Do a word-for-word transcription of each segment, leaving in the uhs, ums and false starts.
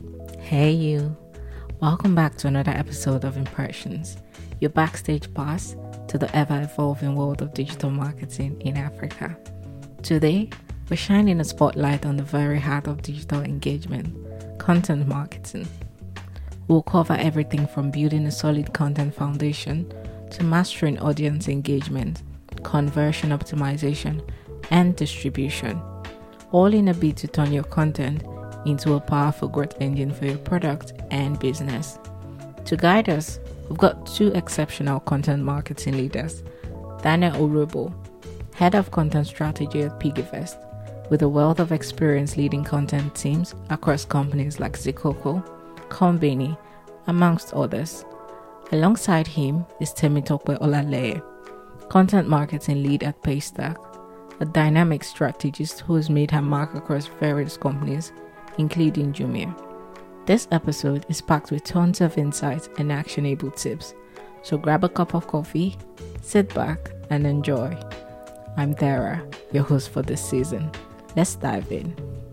Hey, you. Welcome back to another episode of Impressions, your backstage pass to the ever evolving world of digital marketing in Africa. Today, we're shining a spotlight on the very heart of digital engagement, content marketing. We'll cover everything from building a solid content foundation to mastering audience engagement, conversion optimization, and distribution, all in a bid to turn your content into a powerful growth engine for your product and business. To guide us, we've got two exceptional content marketing leaders, Daniel Urobo, Head of Content Strategy at Piggyvest, with a wealth of experience leading content teams across companies like Zikoko, Combini, amongst others. Alongside him is Temitope Olaleye, Content Marketing Lead at Paystack, a dynamic strategist who has made her mark across various companies, including Jumia. This episode is packed with tons of insights and actionable tips, so grab a cup of coffee, sit back, and enjoy. I'm Thera, your host for this season. Let's dive in.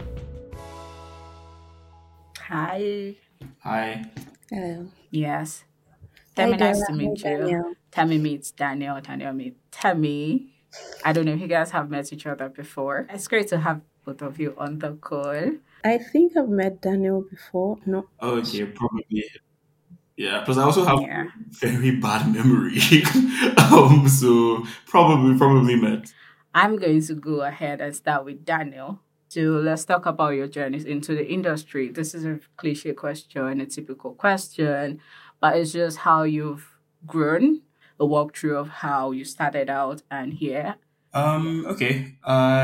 Hi. Hi. Hello. Yes. Hi, Temi, nice Dora. to Hi, meet you. Daniel. Temi meets Daniel, Daniel meets Temi. I don't know if you guys have met each other before. It's great to have both of you on the call. I think I've met Daniel before. No. Okay, probably. Yeah, plus I also have Yeah. very bad memory. um, so probably probably met. I'm going to go ahead and start with Daniel. So let's talk about your journeys into the industry. This is a cliche question, a typical question, but it's just how you've grown, a walkthrough of how you started out and here. Um, okay.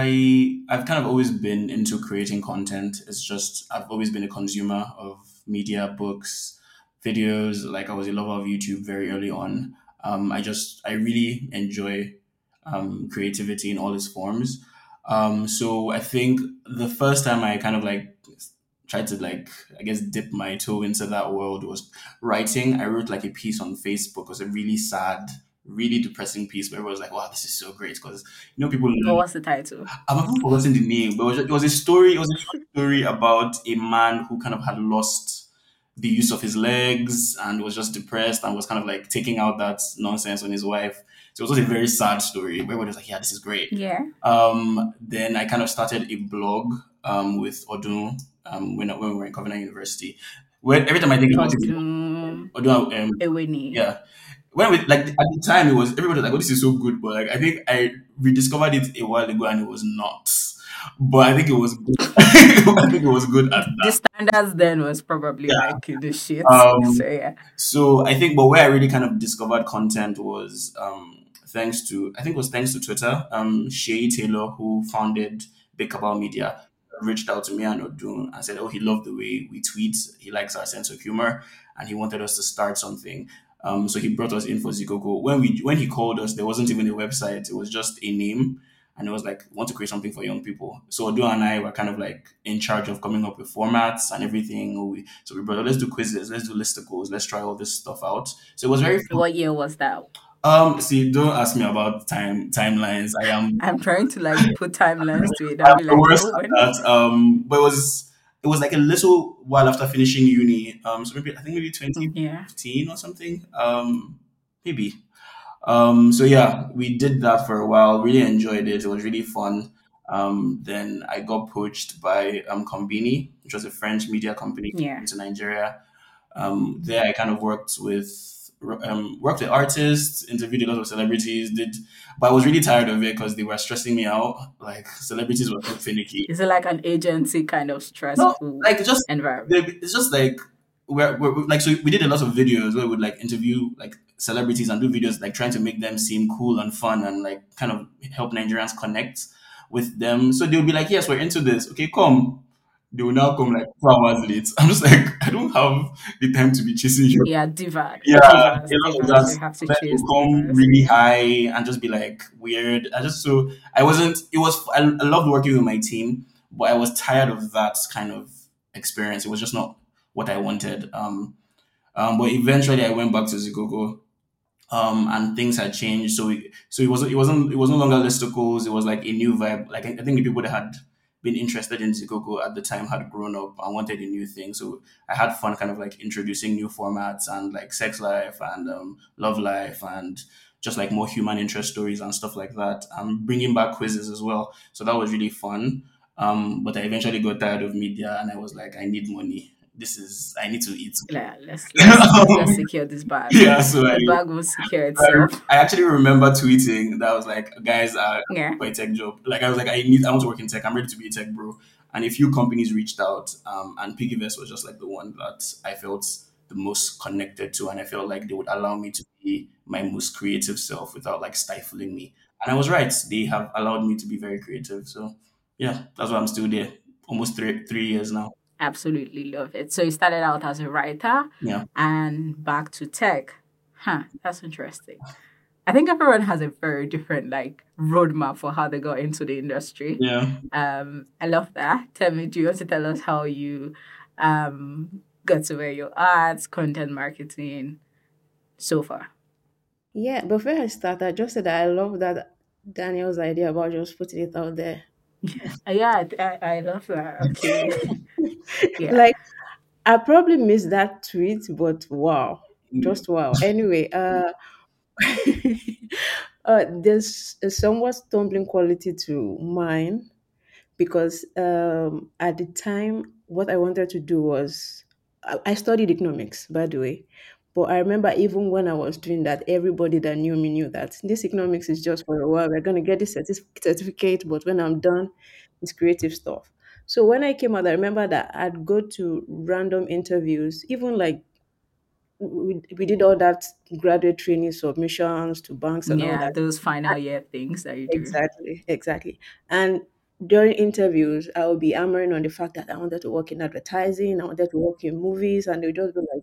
I I've kind of always been into creating content. It's just I've always been a consumer of media, books, videos. Like I was a lover of YouTube very early on. Um, I just I really enjoy um, creativity in all its forms. Um, so I think the first time I kind of like tried to like I guess dip my toe into that world was writing. I wrote like a piece on Facebook. It was a really sad, really depressing piece where everyone was like, "Wow, this is so great!" Because you know people. What was the title? I'm not forgetting the name, but it was, it was a story. It was a short story about a man who kind of had lost the use of his legs and was just depressed and was kind of like taking out that nonsense on his wife. So it was a very sad story. Everybody was like, "Yeah, this is great." Yeah. Um, then I kind of started a blog um, with Odun um, when, when we were in Covenant University. Where every time I think about it, Odun Odun, um, Ewini. yeah. When we like at the time it was everybody was like, "Oh, this is so good," but like I think I rediscovered it a while ago and it was not. But I think it was good. I think it was good at The that. standards then was probably Yeah. like the shit. Um, So yeah. so I think, but where I really kind of discovered content was um, thanks to, I think it was thanks to Twitter. Um, Shay Taylor, who founded Big Cabal Media, reached out to me and Odun and said, "Oh, he loved the way we tweet. He likes our sense of humor, and he wanted us to start something." Um, so he brought us in for Zikoko. When we when he called us, there wasn't even a website. It was just a name. And it was like, "We want to create something for young people." So Odo and I were kind of like in charge of coming up with formats and everything. We, so we brought, let's do quizzes, let's do listicles, let's try all this stuff out. So it was very fun. What year was that? Um, see, don't ask me about time timelines. I am I'm trying to like put timelines to it. I'm I'll be the like, worst oh, at when? that. Um, but it was it was like a little while after finishing uni. Um, so maybe I think maybe twenty Yeah. fifteen or something. Um, maybe. Um, so yeah, we did that for a while. Really enjoyed it. It was really fun. Um, then I got poached by um Combini, which was a French media company Yeah. into Nigeria. Um, there I kind of worked with um, worked with artists, interviewed a lot of celebrities. Did, but I was really tired of it because they were stressing me out. Like celebrities were so finicky. Is it like an agency kind of No, stressful like just environment? they- it's just like we're, we're we're- like so we did a lot of videos where we would like interview like celebrities and do videos like trying to make them seem cool and fun and like kind of help Nigerians connect with them. So they'll be like, "Yes, we're into this. Okay, come." They will now come like two hours late. I'm just like, I don't have the time to be chasing you. Yeah, diva. Yeah, Divas. a lot of Divas. that. You have to Then chase will come divas. really high and just be like weird. I just so I wasn't. It was I, I loved working with my team, but I was tired of that kind of experience. It was just not what I wanted. Um, um, but eventually I went back to Zigoko. Um, and things had changed. So, we, so it was it wasn't it was no longer listicles. It was like a new vibe. Like I, I think the people that had been interested in Zigoko at the time had grown up and wanted a new thing. So I had fun kind of like introducing new formats and like sex life and um, love life and just like more human interest stories and stuff like that. Um, bringing back quizzes as well. So that was really fun. Um, but I eventually got tired of media and I was like, I need money. This is, I need to eat. Yeah, let's let's let's just secure this bag. Yeah, so I, The bag will secure I itself. I actually remember tweeting that I was like, guys, uh, Yeah, for a tech job. Like I was like, I need, I want to work in tech. I'm ready to be a tech bro. And a few companies reached out, um, and Piggyvest was just like the one that I felt the most connected to, and I felt like they would allow me to be my most creative self without like stifling me. And I was right; they have allowed me to be very creative. So yeah, that's why I'm still there, almost three three years now. absolutely love it. So you started out as a writer Yeah, and back to tech. Huh, that's interesting. I think everyone has a very different like roadmap for how they got into the industry. yeah. Um, I love that. Tell me, do you want to tell us how you um got to where you're at, content marketing so far? Yeah, before I start, I just said that I love that Daniel's idea about just putting it out there. Uh, yeah, I, I I love that. Okay. Yeah. Like I probably missed that tweet, but wow, Mm. just wow. Anyway, uh, uh there's a somewhat stumbling quality to mine because um, at the time, what I wanted to do was I, I studied economics, by the way. But I remember even when I was doing that, everybody that knew me knew that this economics is just for a while. We're going to get this certi- certificate, but when I'm done, it's creative stuff. So when I came out, I remember that I'd go to random interviews, even like we, we did all that graduate training submissions to banks and all Yeah, that. those final year things that you do. Exactly, exactly. And during interviews, I would be hammering on the fact that I wanted to work in advertising, I wanted to work in movies, and they would just be like,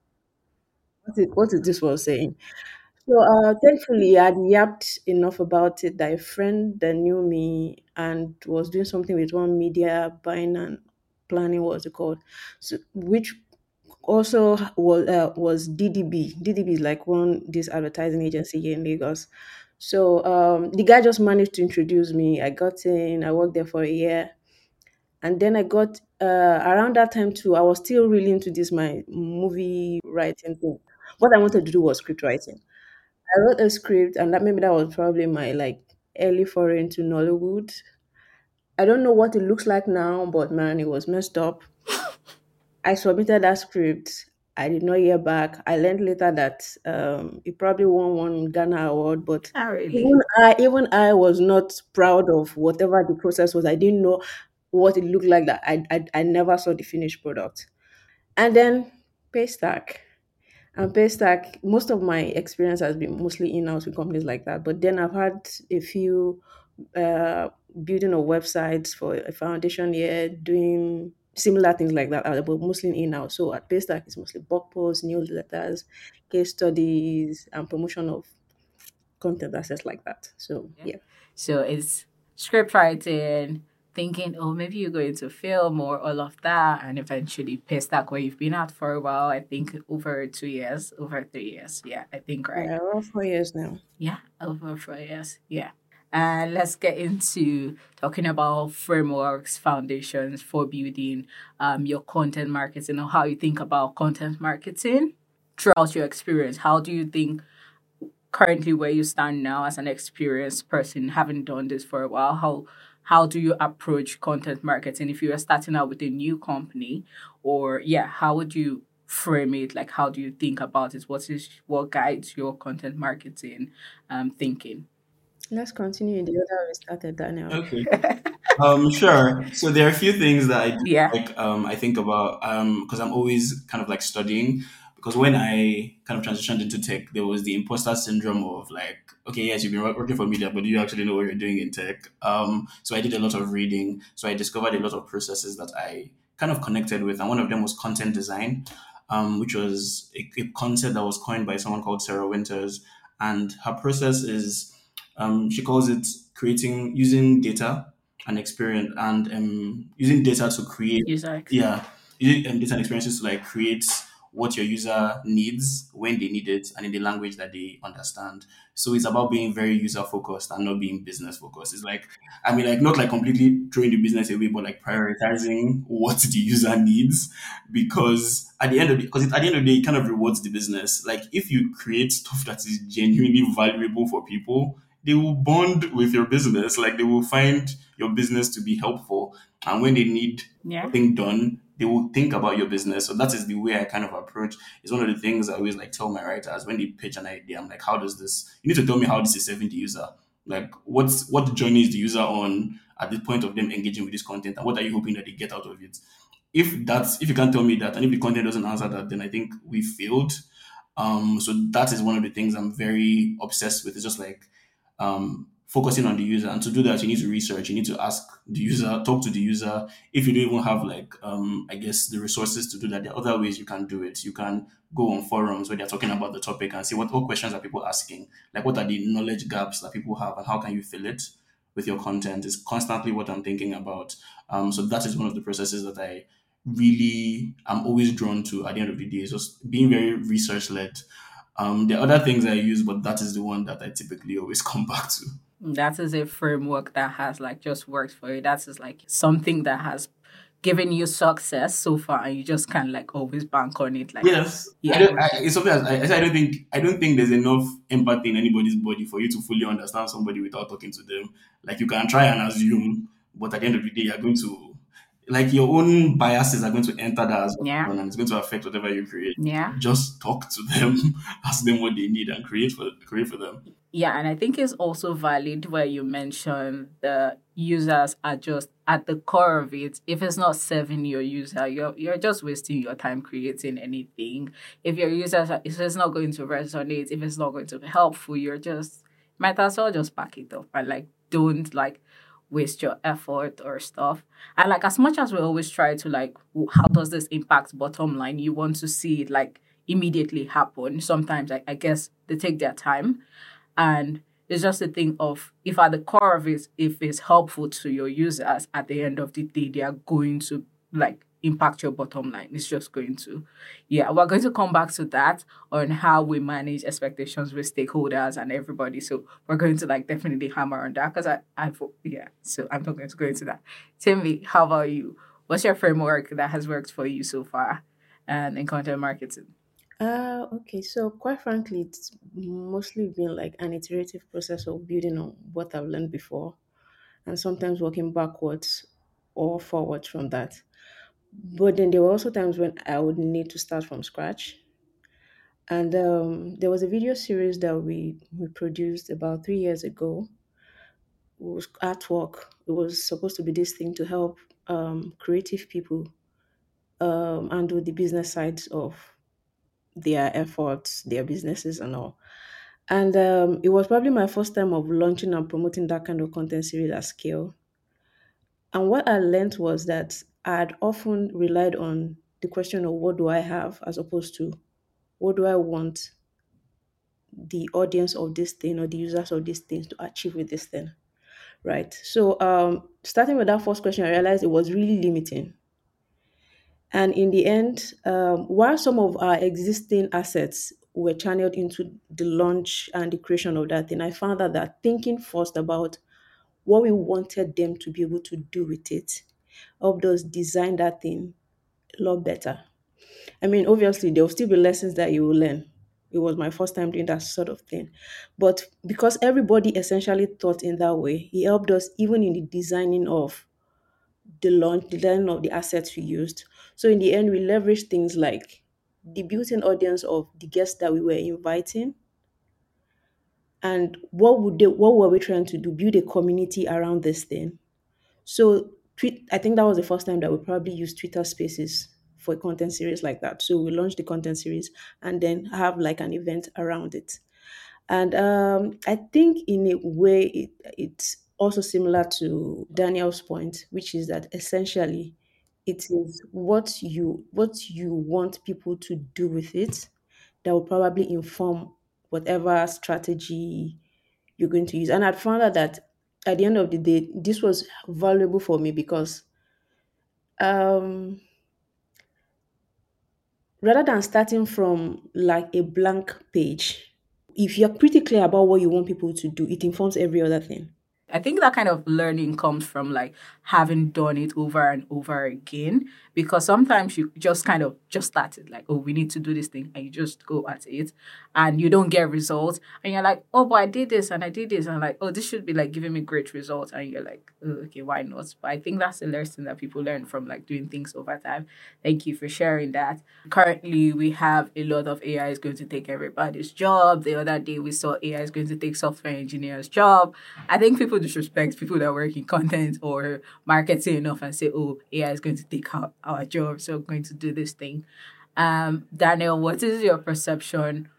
what is, what is this one saying? So, uh, thankfully, I'd yapped enough about it that a friend that knew me and was doing something with one media buying and planning, what was it called? So, which also was uh, was D D B. D D B is like one this advertising agency here in Lagos. So um, the guy just managed to introduce me. I got in. I worked there for a year, and then I got uh, around that time too. I was still really into this my movie writing thing. What I wanted to do was script writing. I wrote a script, and that maybe that was probably my like early foray into Nollywood. I don't know what it looks like now, but man, it was messed up. I submitted that script. I did not hear back. I learned later that um, it probably won one Ghana award, but Not even really. I, even I was not proud of whatever the process was. I didn't know what it looked like. That I, I, I never saw the finished product. And then Paystack. And Paystack, most of my experience has been mostly in-house with companies like that. But then I've had a few uh, building of websites for a foundation year, doing similar things like that, uh, but mostly in-house. So at Paystack, it's mostly blog posts, newsletters, case studies, and promotion of content assets like that. So Yeah. yeah. So it's script writing, thinking, oh, maybe you go into film or all of that, and eventually Paystack, where you've been at for a while. I think over two years, over three years. Yeah, I think right. Yeah, around four years now. Yeah, over four years. Yeah. And let's get into talking about frameworks, foundations for building um, your content marketing or how you think about content marketing throughout your experience. How do you think currently where you stand now as an experienced person, having done this for a while, how how do you approach content marketing if you are starting out with a new company? Or yeah, how would you frame it? Like how do you think about it? What is what guides your content marketing um thinking? Let's continue in the order we started, Daniel. Okay. Um, sure. So there are a few things that I do, Yeah. like um, I think about um, because I'm always kind of like studying. Because when I kind of transitioned into tech, there was the imposter syndrome of like, okay, yes, you've been wo- working for media, but do you actually know what you're doing in tech? Um, so I did a lot of reading. So I discovered a lot of processes that I kind of connected with, and one of them was content design, um, which was a, a concept that was coined by someone called Sarah Winters, and her process is, um, she calls it creating using data and experience and um, using data to create, User yeah, experience. using um, data and experiences to like create what your user needs when they need it and in the language that they understand. So it's about being very user focused and not being business focused. It's like, I mean, like not like completely throwing the business away, but like prioritizing what the user needs, because at the end of the because at the end of the day, it kind of rewards the business. Like if you create stuff that is genuinely valuable for people, they will bond with your business. Like they will find your business to be helpful, and when they need Yeah. something done, they will think about your business. So that is the way I kind of approach. It's one of the things I always like tell my writers when they pitch an idea. I'm like, how does this? You need to tell me how this is serving the user. Like, what's what journey is the user on at the point of them engaging with this content, and what are you hoping that they get out of it? If that's if you can't tell me that, and if the content doesn't answer that, then I think we failed. Um, so that is one of the things I'm very obsessed with. It's just like um, focusing on the user, and to do that, you need to research. You need to ask the user, talk to the user. If you don't even have like, um, I guess the resources to do that, there are other ways you can do it. You can go on forums where they're talking about the topic and see what, what questions are people asking, like what are the knowledge gaps that people have, and how can you fill it with your content. Is constantly what I'm thinking about. Um, so that is one of the processes that I really am always drawn to at the end of the day. Is just being very research led. Um, there are other things I use, but that is the one that I typically always come back to. That is a framework that has like just worked for you. That is like something that has given you success so far, and you just can't like always bank on it. Like, Yes, I yeah, don't, I, it's something I, I I don't think I don't think there's enough empathy in anybody's body for you to fully understand somebody without talking to them. Like you can try and assume, but at the end of the day, you're going to like your own biases are going to enter that yeah, assumption, and it's going to affect whatever you create. yeah. Just talk to them, ask them what they need, and create for create for them. Yeah, and I think it's also valid where you mention the users are just at the core of it. If it's not serving your user, you're you're just wasting your time creating anything. If your users are, if it's not going to resonate, if it's not going to be helpful, you're just might as well just back it up and like don't like waste your effort or stuff. And like as much as we always try to like w- how does this impact bottom line, you want to see it like immediately happen. Sometimes I, I guess they take their time, and it's just a thing of if at the core of it, if it's helpful to your users, at the end of the day, they are going to like impact your bottom line. It's just going to. Yeah, we're going to come back to that on how we manage expectations with stakeholders and everybody. So we're going to like definitely hammer on that because I, I, yeah, so I'm not going to go into that. Timmy, how about you? What's your framework that has worked for you so far and in content marketing? Uh, okay, so quite frankly, it's mostly been like an iterative process of building on what I've learned before and sometimes working backwards or forwards from that. But then there were also times when I would need to start from scratch. And um, there was a video series that we, we produced about three years ago. It was artwork. It was supposed to be this thing to help um, creative people um, handle the business sides of their efforts, their businesses, and all. And um, it was probably my first time of launching and promoting that kind of content series at scale. And what I learned was that I had often relied on the question of what do I have as opposed to what do I want the audience of this thing or the users of these things to achieve with this thing, right? So, um, starting with that first question, I realized it was really limiting. And in the end, um, while some of our existing assets were channeled into the launch and the creation of that thing, I found out that thinking first about what we wanted them to be able to do with it helped us design that thing a lot better. I mean, obviously, there will still be lessons that you will learn. It was my first time doing that sort of thing. But because everybody essentially thought in that way, it helped us even in the designing of the launch, the design of the assets we used. So in the end, we leveraged things like the built-in audience of the guests that we were inviting, and what would they, what were we trying to do? Build a community around this thing. So tweet, I think that was the first time that we probably used Twitter Spaces for a content series like that. So we launched the content series and then have like an event around it. And um, I think in a way it, it's also similar to Daniel's point, which is that essentially it is what you what you want people to do with it that will probably inform whatever strategy you're going to use. And I found out that at the end of the day, this was valuable for me because um, rather than starting from like a blank page, if you're pretty clear about what you want people to do, it informs every other thing. I think that kind of learning comes from like having done it over and over again, because sometimes you just kind of just started like, oh, we need to do this thing, and you just go at it and you don't get results, and you're like, oh, but I did this and I did this, and I'm like, oh, this should be like giving me great results, and you're like, oh, okay, why not? But I think that's the lesson that people learn from like doing things over time. Thank you for sharing that. Currently, we have a lot of A I is going to take everybody's job. The other day, we saw A I is going to take software engineers' job. I think people disrespect people that work in content or marketing enough and say, oh, A I is going to take our, our jobs, so we're going to do this thing. Um, Daniel, what is your perception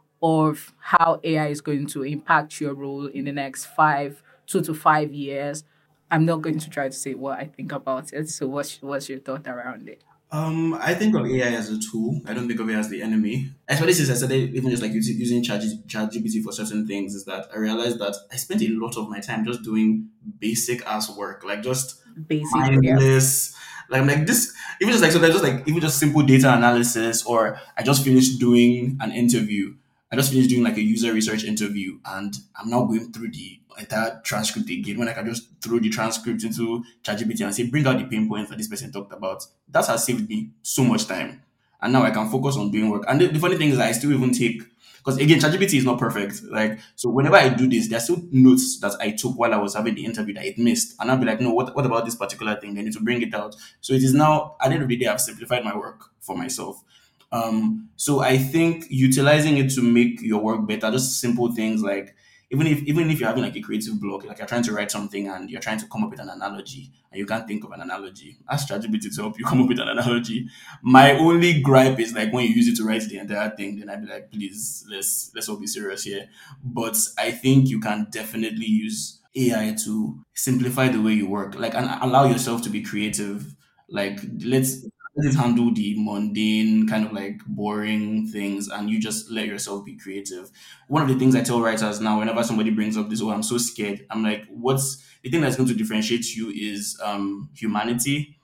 of how A I is going to impact your role in the next five, two to five years? I'm not going to try to say what I think about it. So what's what's your thought around it? Um, I think of A I as a tool. I don't think of it as the enemy. Especially since I started even just like using using Chat ChatGPT for certain things, is that I realized that I spent a lot of my time just doing basic ass work, like just Basic, yeah. mindless. Like I'm like this, even just like so there's just like even just simple data analysis, or I just finished doing an interview. I just finished doing like a user research interview, and I'm now going through the entire transcript again when I can just throw the transcript into ChatGPT and say, bring out the pain points that this person talked about. That has saved me so much time. And now I can focus on doing work. And the, the funny thing is I still even take, because again, ChatGPT is not perfect. Like, so whenever I do this, there's still notes that I took while I was having the interview that it missed. And I'll be like, no, what, what about this particular thing? They need to bring it out. So it is now, at the end of the day, I've simplified my work for myself. Um, so I think utilizing it to make your work better, just simple things like even if even if you're having like a creative block, like you're trying to write something and you're trying to come up with an analogy and you can't think of an analogy, ask ChatGPT to help you come up with an analogy. My only gripe is like when you use it to write the entire thing, then I'd be like, please, let's let's all be serious here. But I think you can definitely use A I to simplify the way you work, like and allow yourself to be creative. Like let's let it handle the mundane, kind of like boring things, and you just let yourself be creative. One of the things I tell writers now, whenever somebody brings up this, oh, I'm so scared, I'm like, what's the thing that's going to differentiate you is um, humanity,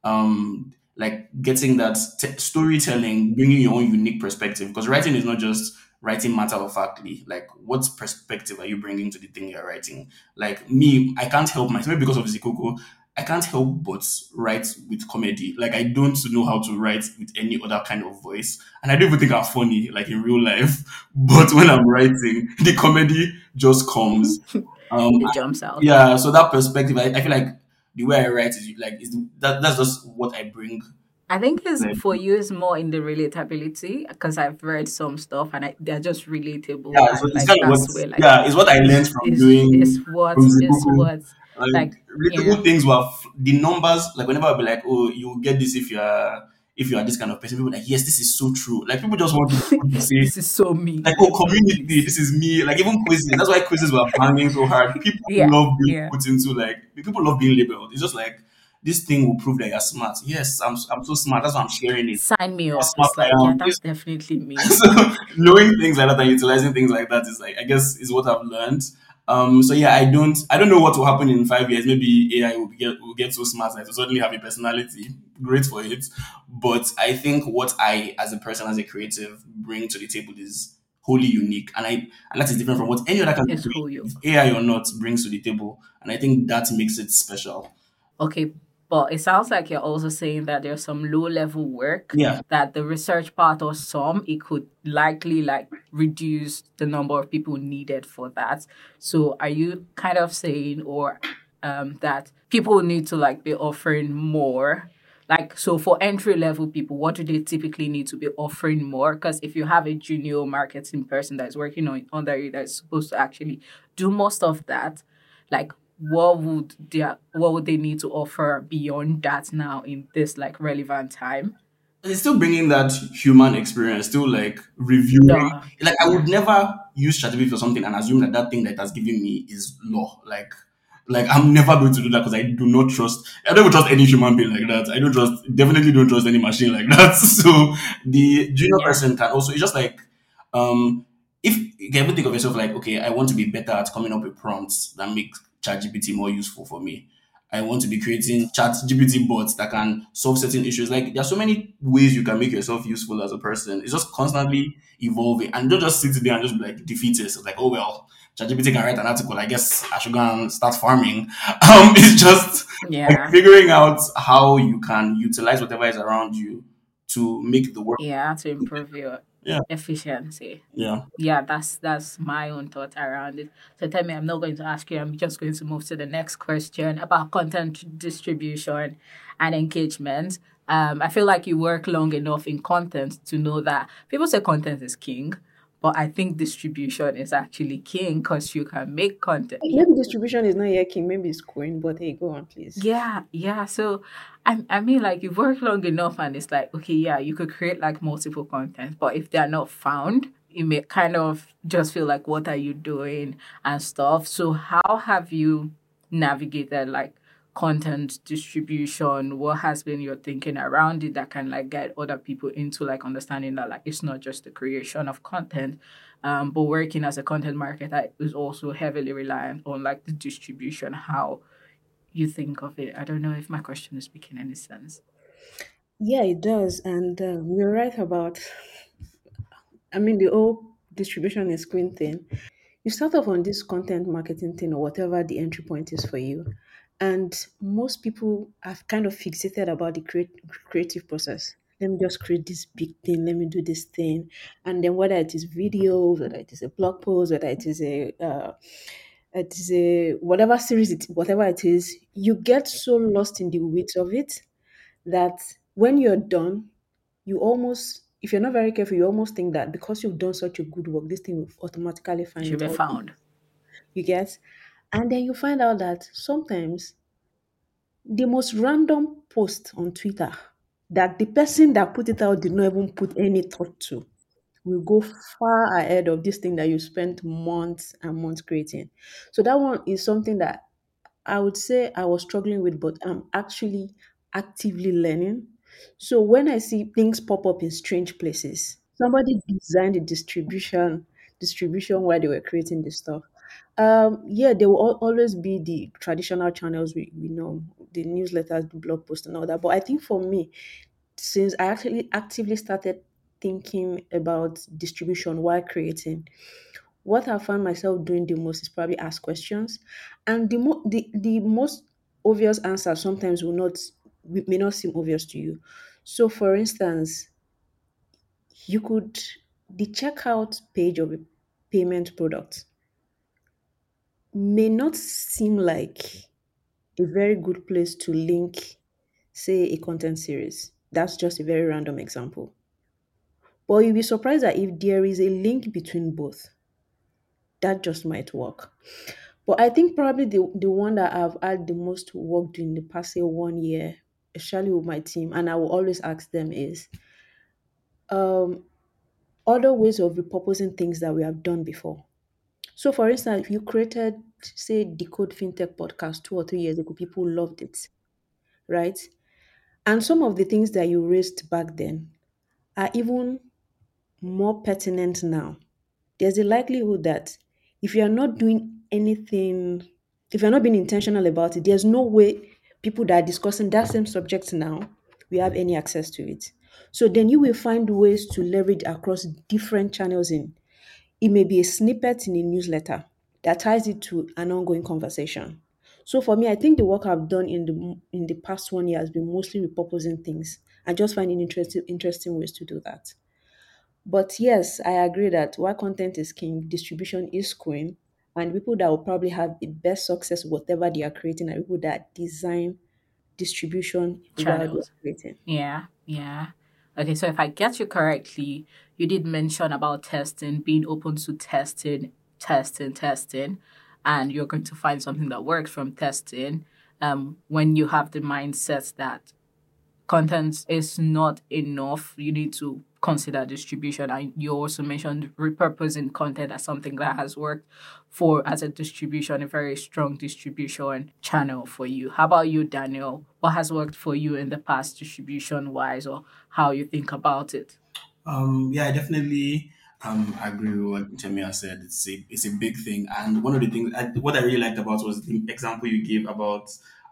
um, like getting that t- storytelling, bringing your own unique perspective. Because writing is not just writing matter of factly. Like, what perspective are you bringing to the thing you're writing? Like me, I can't help myself maybe because of Zikoko. I can't help but write with comedy. Like I don't know how to write with any other kind of voice, and I don't even think I'm funny like in real life. But when I'm writing, the comedy just comes. Um, It jumps out. yeah. So that perspective, I, I feel like the way I write is like is that that's just what I bring. I think it's Like, for you is more in the relatability, because I've read some stuff and I, they're just relatable, yeah, so and it's like kind of what that's where like yeah, it's what I learned is from is doing is what from is Zikuku. what Like like yeah. relatable things were f- the numbers. Like whenever I'll be like, oh, you get this if you're if you are this kind of person. People are like, yes, this is so true. Like people just want people to say This is so me. like, oh, Like community, please. this is me. Like even quizzes. That's why quizzes were banging so hard. People Yeah, love being yeah. put into like people love being labeled. It's just like this thing will prove that you're smart. Yes, I'm I'm so smart. That's why I'm sharing it. Sign me How up. smart It's I like, yeah, am. that's definitely me. So knowing things like that and utilizing things like that is like I guess is what I've learned. Um, so yeah, I don't I don't know what will happen in five years. Maybe A I will get will get so smart that it will suddenly have a personality. Great for it. But I think what I as a person, as a creative, bring to the table is wholly unique. And I and that is different from what any other kind of It's who you creative, A I or not, brings to the table. And I think that makes it special. Okay, but it sounds like you're also saying that there's some low level work Yeah. that the research part or some it could likely like reduce the number of people needed for that. So are you kind of saying or um that people need to like be offering more? Like so for entry level people, what do they typically need to be offering more? Because if you have a junior marketing person that is working on under you that's supposed to actually do most of that, like what would their what would they need to offer beyond that now in this like relevant time? It's still bringing that human experience, still like reviewing. Yeah, Like I yeah, would never use ChatGPT for something and assume that that thing that it has given me is law. Like, like I'm never going to do that because I do not trust. I don't even trust any human being like that. I don't trust. Definitely don't trust any machine like that. So the junior yeah. person can also. It's just like, um, if you can ever think of yourself like, okay, I want to be better at coming up with prompts that make ChatGPT more useful for me. I want to be creating chat G P T bots that can solve certain issues. Like there's so many ways you can make yourself useful as a person. It's just constantly evolving. And don't just sit there and just be like defeatist. It's like, oh well, ChatGPT can write an article. I guess I should go and start farming. Um, it's just like Yeah. figuring out how you can utilize whatever is around you to make the work. Yeah, to improve your Yeah, efficiency. yeah. Yeah, that's that's my own thought around it. So tell me, I'm not going to ask you. I'm just going to move to the next question about content distribution and engagement. Um, I feel like you work long enough in content to know that people say content is king, but I think distribution is actually king because you can make content. Maybe distribution is not yet king, maybe it's queen, but hey, go on, please. Yeah, yeah. So I I mean like you've worked long enough and it's like, okay, yeah, you could create like multiple content, but if they're not found, you may kind of just feel like what are you doing and stuff. So how have you navigated like content distribution? What has been your thinking around it that can like get other people into like understanding that like it's not just the creation of content, um, but working as a content marketer is also heavily reliant on like the distribution, how you think of it. I don't know if my question is making any sense. Yeah, it does. And um, you're right about, I mean, the whole distribution is queen thing. You start off on this content marketing thing or whatever the entry point is for you. And most people have kind of fixated about the create, creative process. Let me just create this big thing. Let me do this thing. And then whether it is video, whether it is a blog post, whether it is a, uh, it is a whatever series, it, whatever it is, you get so lost in the weeds of it that when you're done, you almost, if you're not very careful, you almost think that because you've done such a good work, this thing will automatically It find should its be audience. found. You get? And then you find out that sometimes the most random post on Twitter that the person that put it out did not even put any thought to will go far ahead of this thing that you spent months and months creating. So that one is something that I would say I was struggling with, but I'm actually actively learning. So when I see things pop up in strange places, somebody designed the distribution distribution while they were creating this stuff. Um, yeah, there will al- always be the traditional channels we, we know, the newsletters, the blog posts, and all that. But I think for me, since I actually actively started thinking about distribution while creating, what I find myself doing the most is probably ask questions, and the mo- the, the most obvious answer sometimes will not may not seem obvious to you. So, for instance, you could the checkout page of a payment product may not seem like a very good place to link, say, a content series. That's just a very random example. But you'll be surprised that if there is a link between both, that just might work. But I think probably the, the one that I've had the most work in the past say one year, especially with my team, and I will always ask them is um other ways of repurposing things that we have done before. So for instance, if you created, say, Decode FinTech podcast two or three years ago, people loved it, right? And some of the things that you raised back then are even more pertinent now. There's a likelihood that if you are not doing anything, if you're not being intentional about it, there's no way people that are discussing that same subject now will have any access to it. So then you will find ways to leverage across different channels in. It may be a snippet in a newsletter that ties it to an ongoing conversation. So for me, I think the work I've done in the in the past one year has been mostly repurposing things. I just finding interesting interesting ways to do that. But yes, I agree that while content is king, distribution is queen, and people that will probably have the best success, whatever they are creating, are people that design distribution while they're Channels. creating. Yeah, yeah. Okay, so if I get you correctly, you did mention about testing, being open to testing, testing, testing, and you're going to find something that works from testing. Um, when you have the mindset that content is not enough, you need to consider distribution. And you also mentioned repurposing content as something that has worked for as a distribution, a very strong distribution channel for you. How about you, Daniel? What has worked for you in the past distribution wise, or how you think about it? Um, yeah, I definitely um agree with what Temia said. It's a it's a big thing, and one of the things I, what I really liked about was the example you gave about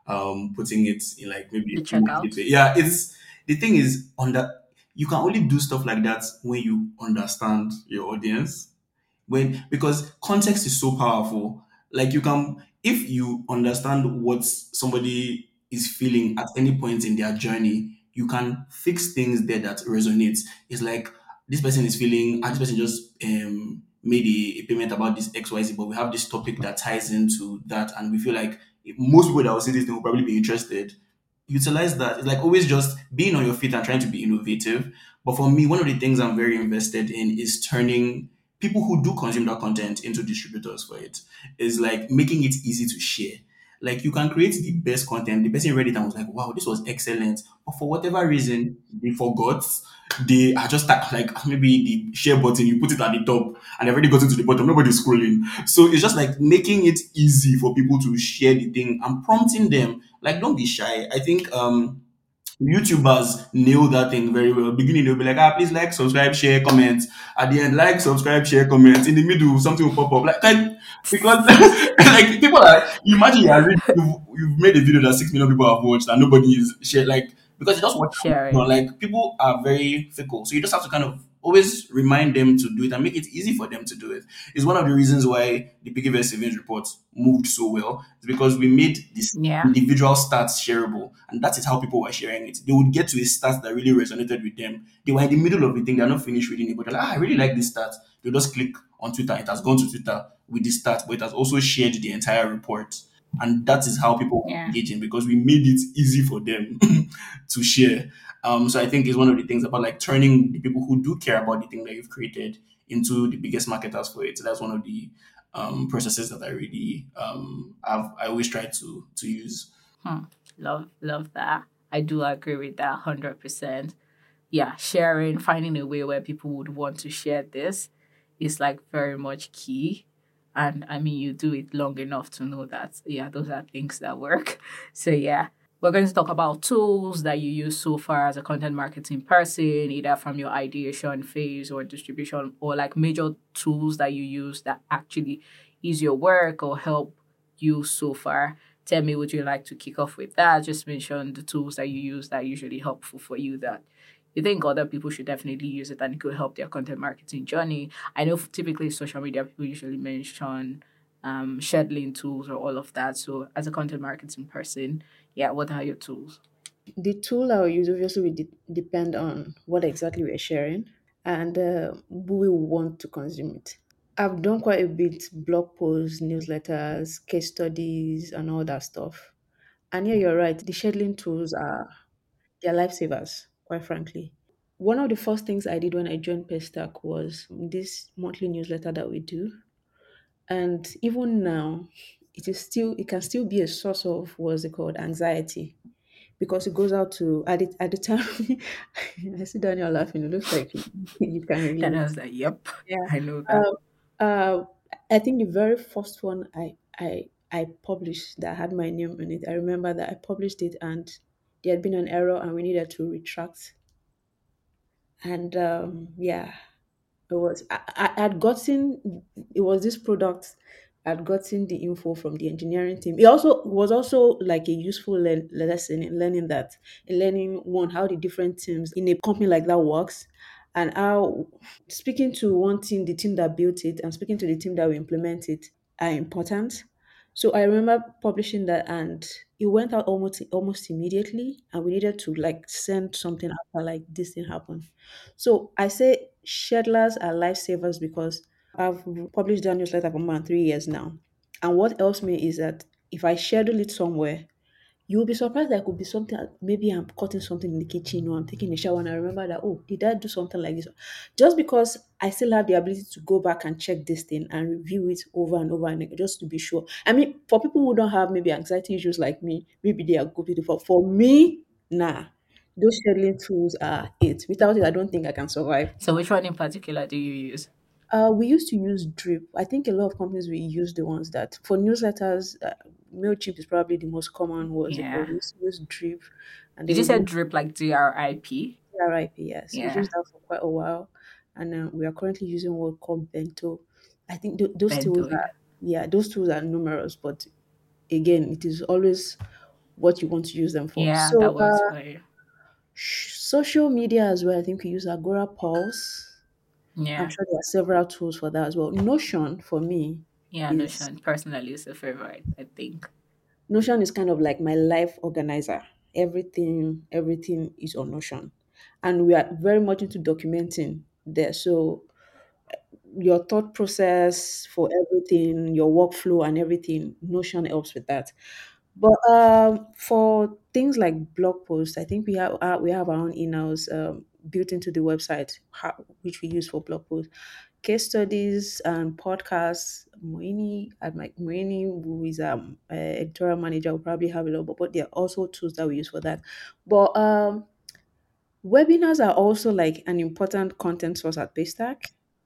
um, putting it in like maybe The a few checkout. gateway. Yeah, it's the thing is under you can only do stuff like that when you understand your audience, when because context is so powerful. Like you can, if you understand what somebody is feeling at any point in their journey, you can fix things there that resonates. It's like this person is feeling, and this person just um made a, a payment about this xyz, but we have this topic that ties into that, and we feel like most people that will see this thing will probably be interested. Utilize that. It's like always just being on your feet and trying to be innovative. But for me, one of the things I'm very invested in is turning people who do consume that content into distributors for it. Is like making it easy to share. Like you can create the best content. The person read it and was like, "Wow, this was excellent." But for whatever reason, they forgot. They are just like, like maybe the share button. You put it at the top, and they've already gotten to the bottom. Nobody's scrolling. So it's just like making it easy for people to share the thing and prompting them. Like, don't be shy. I think um YouTubers nail that thing very well. Beginning, they'll be like, ah, please like, subscribe, share, comment. At the end, like, subscribe, share, comment. In the middle, something will pop up. Like, like because like people are imagine you are reading, you've, you've made a video that six million people have watched and nobody is shared. Like because you just watch it, Sharing. like people are very fickle. So you just have to kind of always remind them to do it and make it easy for them to do it. It's one of the reasons why the Piggy vs. Savings report moved so well. It's because we made this Yeah. individual stats shareable, and that is how people were sharing it. They would get to a stat that really resonated with them. They were in the middle of the thing, they're not finished reading it, but they're like, ah, I really like this stat. They'll just click on Twitter. It has gone to Twitter with the stat, but it has also shared the entire report. And that is how people were Yeah. engaging because we made it easy for them to share. Um, so I think it's one of the things about like turning the people who do care about the thing that you've created into the biggest marketers for it. So that's one of the um, processes that I really um, have, I always try to to use. Hmm. Love, love that. I do agree with that one hundred percent. Yeah, sharing, finding a way where people would want to share this is like very much key. And I mean, you do it long enough to know that, yeah, those are things that work. So, yeah, we're going to talk about tools that you use so far as a content marketing person, either from your ideation phase or distribution, or like major tools that you use that actually ease your work or help you so far. Tell me, would you like to kick off with that? Just mention the tools that you use that are usually helpful for you that you think other people should definitely use it and it could help their content marketing journey. I know typically social media people usually mention um, scheduling tools or all of that. So as a content marketing person, yeah, what are your tools? The tool I will use obviously will de- depend on what exactly we're sharing and uh, who we want to consume it. I've done quite a bit blog posts, newsletters, case studies, and all that stuff. And yeah, you're right. The scheduling tools are they're lifesavers, quite frankly. One of the first things I did when I joined Pestack was this monthly newsletter that we do. And even now, it is still it can still be a source of what's it called anxiety because it goes out to at the, at the time. I see Daniel laughing. It looks like you can Then I relate. was like, yep, Yeah. I know that. Um, uh, I think the very first one I I I published that had my name on it. I remember that I published it and there had been an error and we needed to retract. And um, yeah, it was I, I had gotten it was this product. I'd gotten the info from the engineering team. It also was also like a useful le- lesson in learning that, in learning one how the different teams in a company like that works, and how speaking to one team, the team that built it, and speaking to the team that will implement it are important. So I remember publishing that, and it went out almost almost immediately, and we needed to like send something after like this thing happened. So I say schedulers are lifesavers because I've published that newsletter for more than three years now. And what helps me is that if I schedule it somewhere, you'll be surprised that it could be something that maybe I'm cutting something in the kitchen or I'm taking a shower and I remember that, oh, did I do something like this? Just because I still have the ability to go back and check this thing and review it over and over and again, just to be sure. I mean, for people who don't have maybe anxiety issues like me, maybe they are good people. For, for me, nah. Those scheduling tools are it. Without it, I don't think I can survive. So which one in particular do you use? Uh, we used to use Drip. I think a lot of companies we use the ones that for newsletters, uh, Mailchimp is probably the most common. Was it called? Yeah. We used to use Drip, and then Did you we say use drip like D R I P? R I P. Yes, we Yeah. used that for quite a while, and uh, we are currently using what called Bento. I think th- those tools Bentoid. are yeah, those tools are numerous, but again, it is always what you want to use them for. Yeah, So that works uh, for you. sh- social media as well. I think we use Agora Pulse. I'm Yeah. sure there are several tools for that as well. Notion for me Yeah, is Notion personally is a favorite, I think. Notion is kind of like my life organizer. Everything, everything is on Notion, and we are very much into documenting there. So your thought process for everything, your workflow and everything, Notion helps with that. But um, for things like blog posts, I think we have uh, we have our own in-house um, built into the website, how, which we use for blog posts, case studies and podcasts. Moini, at my Moini, who is um uh, editorial manager, will probably have a lot, but, but there are also tools that we use for that. But um, webinars are also like an important content source at Paystack.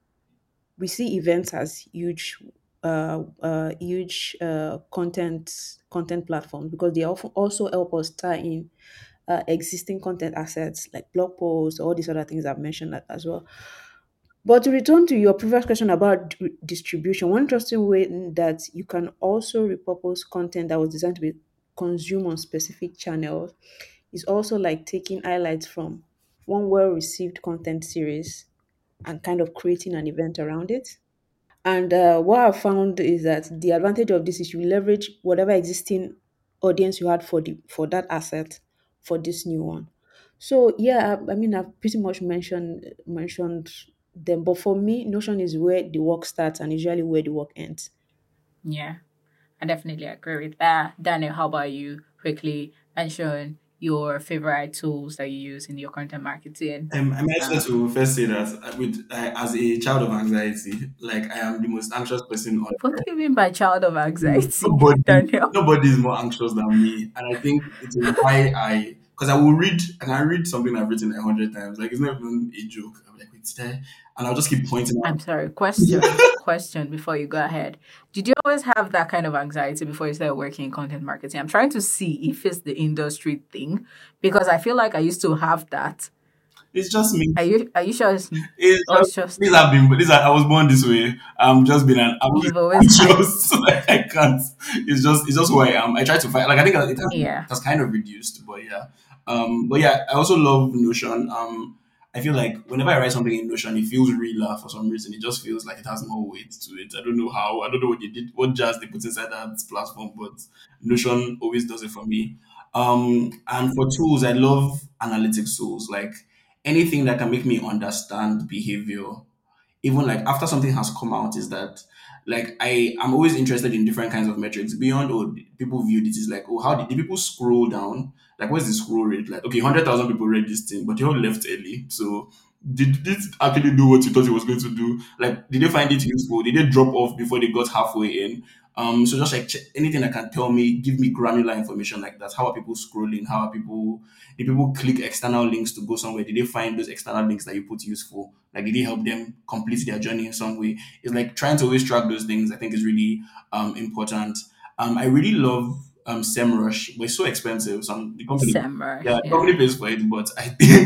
We see events as huge uh, uh, huge uh, content content platforms because they often also help us tie in uh, existing content assets like blog posts, all these other things I've mentioned that as well. But to return to your previous question about d- distribution, one interesting way that you can also repurpose content that was designed to be consumed on specific channels is also like taking highlights from one well received content series and kind of creating an event around it. And uh, what I've found is that the advantage of this is you leverage whatever existing audience you had for the for that asset for this new one. So yeah, I, I mean I've pretty much mentioned mentioned them, but for me, Notion is where the work starts and usually where the work ends. Yeah, I definitely agree with that. Daniel, how about you? Quickly mention your favorite tools that you use in your content marketing. Um, I'm actually Uh, to first say that uh, with uh, as a child of anxiety, like I am the most anxious person on what do you mean by child of anxiety, nobody. Daniel? Nobody is more anxious than me, and I think it is why I because I will read I can read something I've written a hundred times. Like it's not even a joke. I'm like, wait, did I? And I'll just keep pointing out. I'm sorry. Question. Question before you go ahead. Did you always have that kind of anxiety before you started working in content marketing? I'm trying to see if it's the industry thing because I feel like I used to have that. It's just me. Are you are you sure it's, It's or just it's just these have been. These are. I was born this way. I'm just been an. I'm you've always just had anxious. Like I can't. It's just. It's just who I am. I try to find. Like I think it has, it yeah. has kind of reduced, but yeah. Um. But yeah, I also love Notion. Um. I feel like whenever I write something in Notion, it feels realer for some reason. It just feels like it has more weight to it. I don't know how. I don't know what they did, what jazz they put inside that platform, but Notion always does it for me. Um. And for tools, I love analytics tools. Like anything that can make me understand behavior even like after something has come out is that like I I'm always interested in different kinds of metrics beyond oh people view this is like oh how did, did people scroll down like what's the scroll rate like okay one hundred thousand people read this thing but they all left early so did this actually do what you thought it was going to do like did they find it useful did they drop off before they got halfway in um so just like ch- anything that can tell me give me granular information like that how are people scrolling how are people did people click external links to go somewhere? Did they find those external links that you put useful? Like, did it help them complete their journey in some way? It's like trying to always track those things. I think is really um, important. Um, I really love um, SEMrush, but it's so expensive. Some the company, yeah, Semrush, the yeah. company pays for it, but I think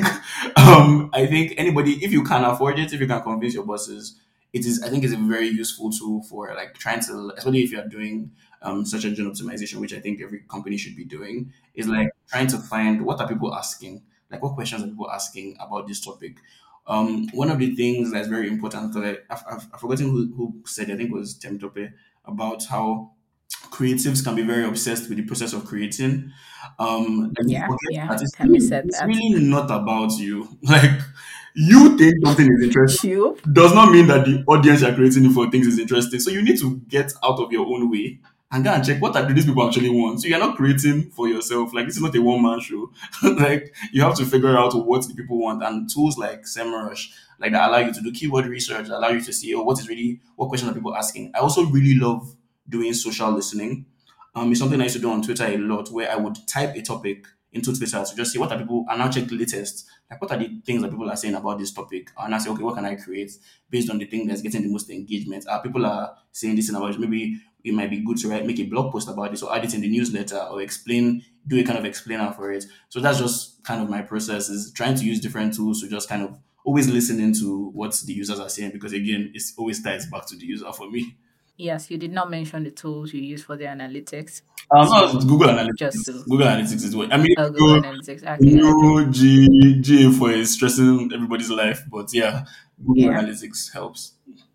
um, I think anybody, if you can afford it, if you can convince your bosses, it is. I think it's a very useful tool for like trying to, especially if you're doing um, search engine optimization, which I think every company should be doing is like trying to find what are people asking, like what questions are people asking about this topic. Um, one of the things that's very important, because I've, I've, I've forgotten who, who said, it, I think it was Tim Tope, about how creatives can be very obsessed with the process of creating. Um, and you Yeah, forget yeah. that it's Tammy really, said it's that. really not about you. Like, you think something is interesting You? does not mean that the audience you're creating it for thinks is interesting. So you need to get out of your own way and go and check what are, do these people actually want. So you're not creating for yourself. Like this is not a one man show. Like you have to figure out what the people want. And tools like SEMrush, like that allow you to do keyword research, allow you to see oh what is really what questions are people asking. I also really love doing social listening. Um, it's something I used to do on Twitter a lot, where I would type a topic into Twitter to just see what are people and now check the latest. Like what are the things that people are saying about this topic? And I say, okay, what can I create based on the thing that's getting the most engagement? Uh, people are saying this and about it. Maybe it might be good to write make a blog post about this or add it in the newsletter or explain, do a kind of explainer for it. So that's just kind of my process is trying to use different tools to just kind of always listen into what the users are saying because again, it's always ties back to the user for me. Yes, you did not mention the tools you use for the analytics. Um, no, it's So Google just Analytics. to Google Analytics is what I mean. uh, Google You Analytics. Okay, okay. you G G A four is stressing everybody's life, but yeah, Google Yeah. Analytics helps.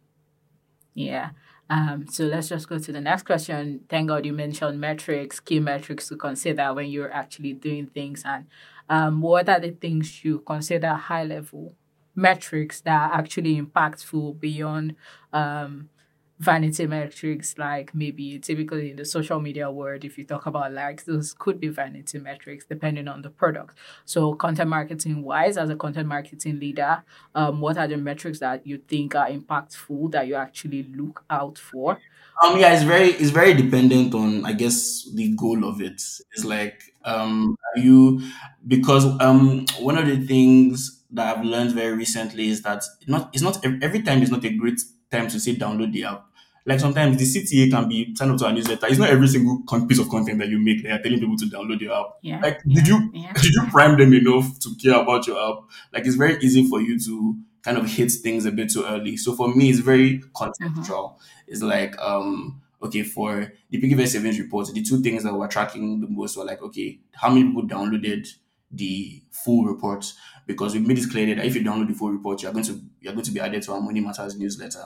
Yeah. Um, so let's just go to the next question. Thank God you mentioned metrics, key metrics to consider when you're actually doing things. And um, what are the things you consider high level metrics that are actually impactful beyond um, vanity metrics? Like maybe typically in the social media world, if you talk about likes, those could be vanity metrics depending on the product. So, content marketing wise, as a content marketing leader, um, what are the metrics that you think are impactful that you actually look out for? Um, yeah, it's very it's very dependent on I guess the goal of it. It's like um, are you because um one of the things that I've learned very recently is that not it's not ev- every time is not a great time to say download the app. Like sometimes the C T A can be signed up to a newsletter. It's not every single con- piece of content that you make that you're telling people to download your app. Yeah, Like, did yeah, you yeah, did you yeah. prime them enough to care about your app? Like, it's very easy for you to kind of hit things a bit too early. So for me, it's very Mm-hmm. contextual. It's like um okay, for the Piggyvest savings report, the two things that we're tracking the most were like, okay, how many people downloaded the full report? Because we made it clear that if you download the full report, you're going to you're going to be added to our Money Matters newsletter.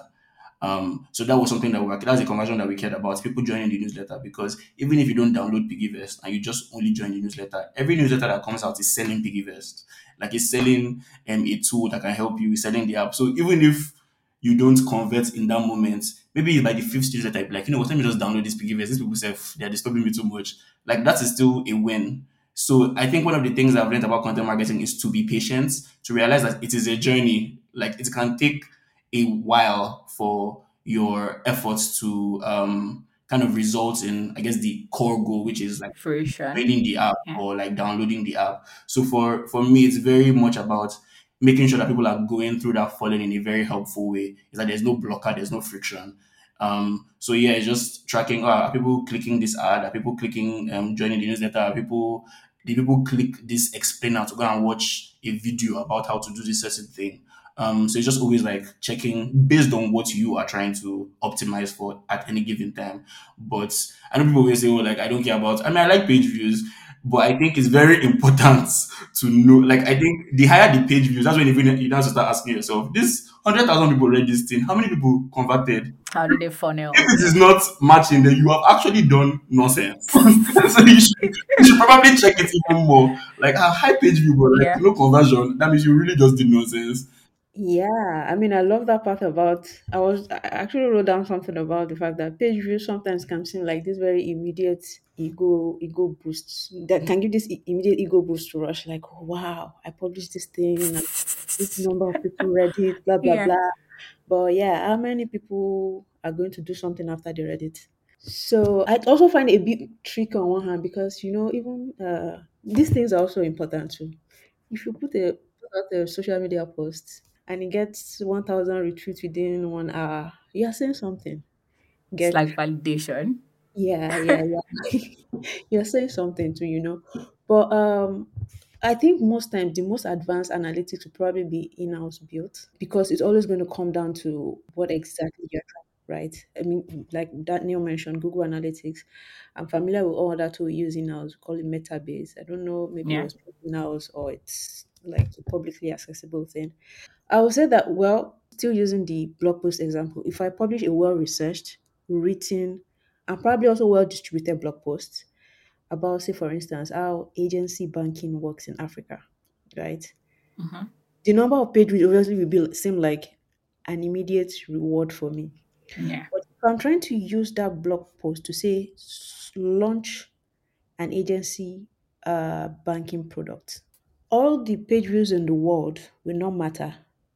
Um, so that was something that we were, that's a conversion that we cared about, people joining the newsletter, because even if you don't download Piggyvest and you just only join the newsletter, every newsletter that comes out is selling Piggyvest. Like, it's selling um, a tool that can help you, selling the app. So even if you don't convert in that moment, maybe by the fifth newsletter, you'll be like, you know what, let me just download this Piggyvest. These people say they're disturbing me too much. Like, that is still a win. So I think one of the things I've learned about content marketing is to be patient, to realize that it is a journey. Like, it can take a while for your efforts to um, kind of result in, I guess, the core goal, which is like Fruition. joining the app Yeah. or like downloading the app. So for for me, it's very much about making sure that people are going through that funnel in a very helpful way. Is that there's no blocker, there's no friction. Um, so yeah, it's just tracking. Oh, are people clicking this ad? Are people clicking um, joining the newsletter? Are people did people click this explainer to go and watch a video about how to do this certain thing? Um, so it's just always like checking based on what you are trying to optimize for at any given time. But I know people will say, "Oh, like I don't care about." I mean, I like page views, but I think it's very important to know. Like, I think the higher the page views, that's when you you now have to start asking yourself, "This hundred thousand people read this thing. How many people converted?" How do they If funnel? it is not matching, then you have actually done nonsense. So you should, you should probably check it even more. Like a high page view, but like Yeah. no conversion. That means you really just did nonsense. Yeah, I mean, I love that part about. I was I actually wrote down something about the fact that page views sometimes can seem like this very immediate ego ego boost that can give this i- immediate ego boost rush. Like, oh, wow, I published this thing, and this number of people read it, blah blah Yeah. blah. But yeah, how many people are going to do something after they read it? So I also find it a bit tricky on one hand because you know even uh, these things are also important too. If you put a put out a social media post and it gets one thousand retweets within one hour, you are saying something. It's Get like validation. yeah, yeah, yeah. You're saying something too, you know. But um I think most times the most advanced analytics will probably be in-house built because it's always going to come down to what exactly you're trying, right? I mean, like Daniel mentioned, Google Analytics. I'm familiar with all that tool we use in-house, we call it Metabase. I don't know, maybe it Yeah. was in-house or it's like a publicly accessible thing. I would say that, well, still using the blog post example, if I publish a well researched, written, and probably also well distributed blog post about, say, for instance, how agency banking works in Africa, right? Mm-hmm. The number of page views obviously will be, seem like an immediate reward for me. Yeah. But if I'm trying to use that blog post to say, s- launch an agency uh, banking product, all the page views in the world will not matter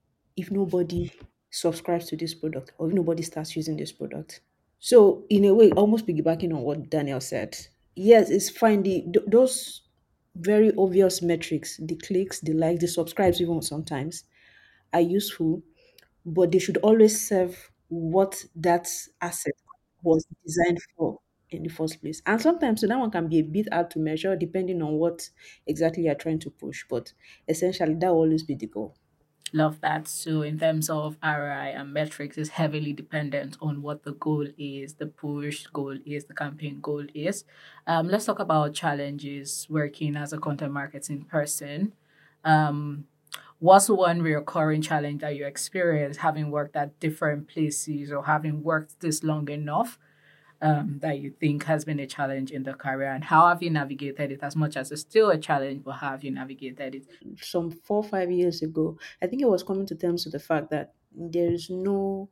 if nobody subscribes to this product or if nobody starts using this product. So, in a way, almost piggybacking on what Daniel said, yes, it's fine. The, th- those very obvious metrics, the clicks, the likes, the subscribes, even sometimes, are useful, but they should always serve what that asset was designed for in the first place. And sometimes so that one can be a bit hard to measure depending on what exactly you're trying to push. But essentially, that will always be the goal. Love that. So, in terms of R O I and metrics, is heavily dependent on what the goal is, the push goal is, the campaign goal is. Um, let's talk about challenges working as a content marketing person. Um, what's one recurring challenge that you experience having worked at different places or having worked this long enough um, that you think has been a challenge in the career? And how have you navigated it as much as it's still a challenge, but how have you navigated it? Some four five years ago, I think I was coming to terms with the fact that there is no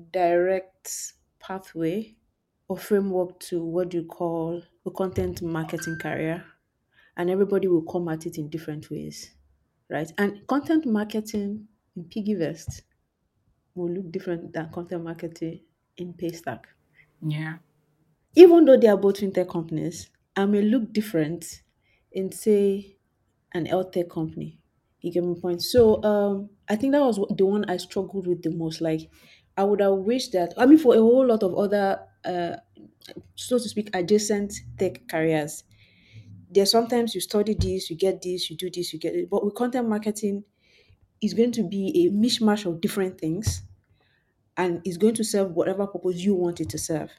direct pathway or framework to what you call a content marketing career, and everybody will come at it in different ways, right? And content marketing in Piggyvest will look different than content marketing in Paystack. Yeah. Even though they are both fintech companies, I may look different in, say, an health tech company. You get my point. So um, I think that was what- the one I struggled with the most. Like, I would have wished that. I mean, for a whole lot of other, uh, so to speak, adjacent tech careers, there's sometimes you study this, you get this, you do this, you get it. But with content marketing, it's going to be a mishmash of different things, and it's going to serve whatever purpose you want it to serve.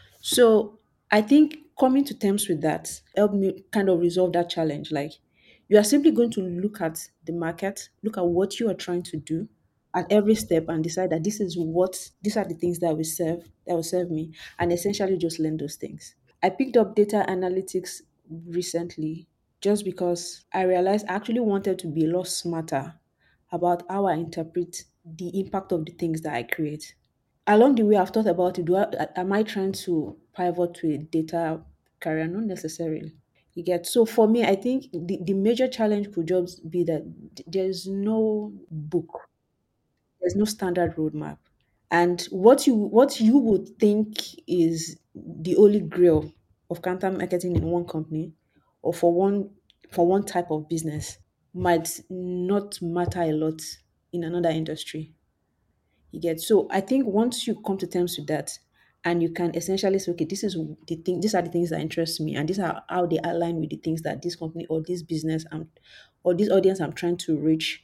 So I think coming to terms with that helped me kind of resolve that challenge. Like, you are simply going to look at the market, look at what you are trying to do at every step, and decide that this is what these are the things that will serve that will serve me, and essentially just learn those things. I picked up data analytics recently just because I realized I actually wanted to be a lot smarter about how I interpret the impact of the things that I create. Along the way, I've thought about it. Do I, am I trying to pivot to a data career? Not necessarily. You get, so for me, I think the, the major challenge could just be that th- there's no book, there's no standard roadmap. And what you what you would think is the holy grail of content marketing in one company or for one for one type of business might not matter a lot in another industry. You get, so I think once you come to terms with that and you can essentially say, okay, this is the thing, these are the things that interest me, and these are how they align with the things that this company or this business I'm or this audience I'm trying to reach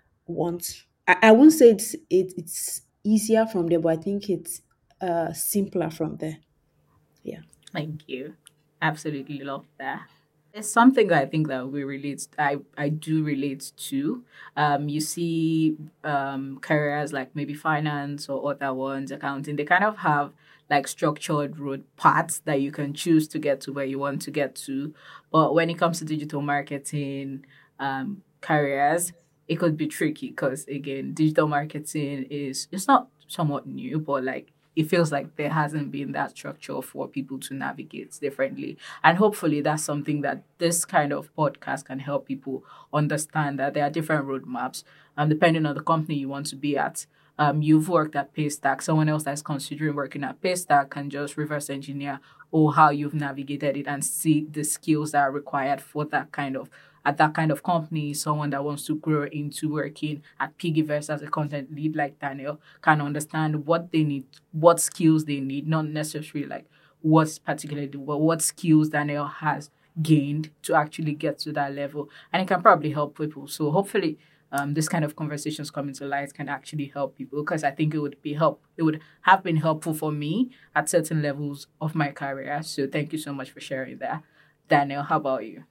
want. I, I won't say it's it, it's easier from there, but I think it's uh simpler from there. Yeah. Thank you. Absolutely love that. It's something that I think that we relate. I I do relate to. Um, you see, um, careers like maybe finance or other ones, accounting. They kind of have like structured road paths that you can choose to get to where you want to get to. But when it comes to digital marketing, um, careers, it could be tricky because again, digital marketing is it's not somewhat new, but like it feels like there hasn't been that structure for people to navigate differently. And hopefully that's something that this kind of podcast can help people understand that there are different roadmaps, um, depending on the company you want to be at. Um, you've worked at Paystack. Someone else that's considering working at Paystack can just reverse engineer or how you've navigated it and see the skills that are required for that kind of at that kind of company. Someone that wants to grow into working at Piggyverse as a content lead like Daniel can understand what they need, what skills they need, not necessarily like what's particularly what, what skills Daniel has gained to actually get to that level. And it can probably help people. So hopefully um, this kind of conversations coming to light can actually help people because I think it would be help it would have been helpful for me at certain levels of my career. So thank you so much for sharing that. Daniel, how about you?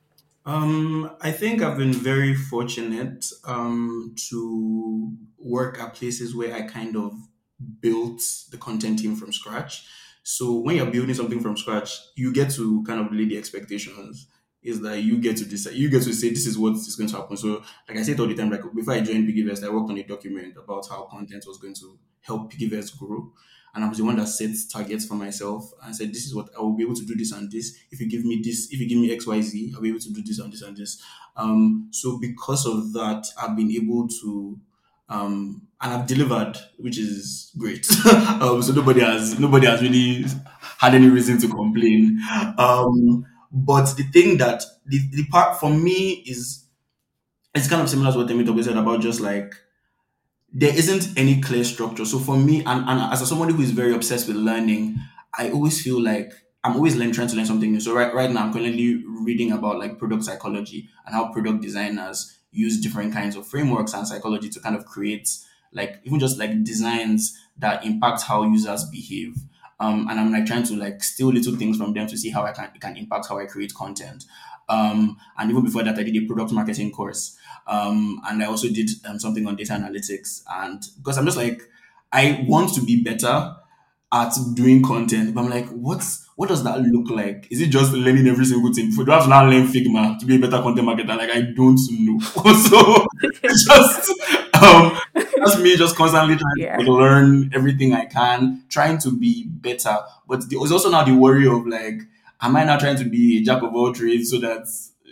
Um, I think I've been very fortunate um, to work at places where I kind of built the content team from scratch. So when you're building something from scratch, you get to kind of lay the expectations. Is that you get to decide, you get to say this is what is going to happen. So, like I said all the time, like before I joined Piggyvest, I worked on a document about how content was going to help Piggyvest grow. And I was the one that set targets for myself and said, this is what I will be able to do this and this. If you give me this, if you give me X, Y, Z, I'll be able to do this and this and this. Um, so because of that, I've been able to um and I've delivered, which is great. um, so nobody has nobody has really had any reason to complain. Um, but the thing that the, the part for me is it's kind of similar to what Temitope said about just like there isn't any clear structure. So for me, and, and as somebody who is very obsessed with learning, I always feel like I'm always learn, trying to learn something new. So right, right now, I'm currently reading about like product psychology and how product designers use different kinds of frameworks and psychology to kind of create like even just like designs that impact how users behave. Um, and I'm like trying to like steal little things from them to see how I can it can impact how I create content. Um, and even before that, I did a product marketing course. Um, and I also did um, something on data analytics. And because I'm just like, I want to be better at doing content, but I'm like, what's what does that look like? Is it just learning every single thing? Do I have to now learn Figma to be a better content marketer? Like I don't know. So it's just um that's me just constantly trying Yeah. to learn everything I can, trying to be better. But there's also now the worry of like, am I now trying to be a jack of all trades so that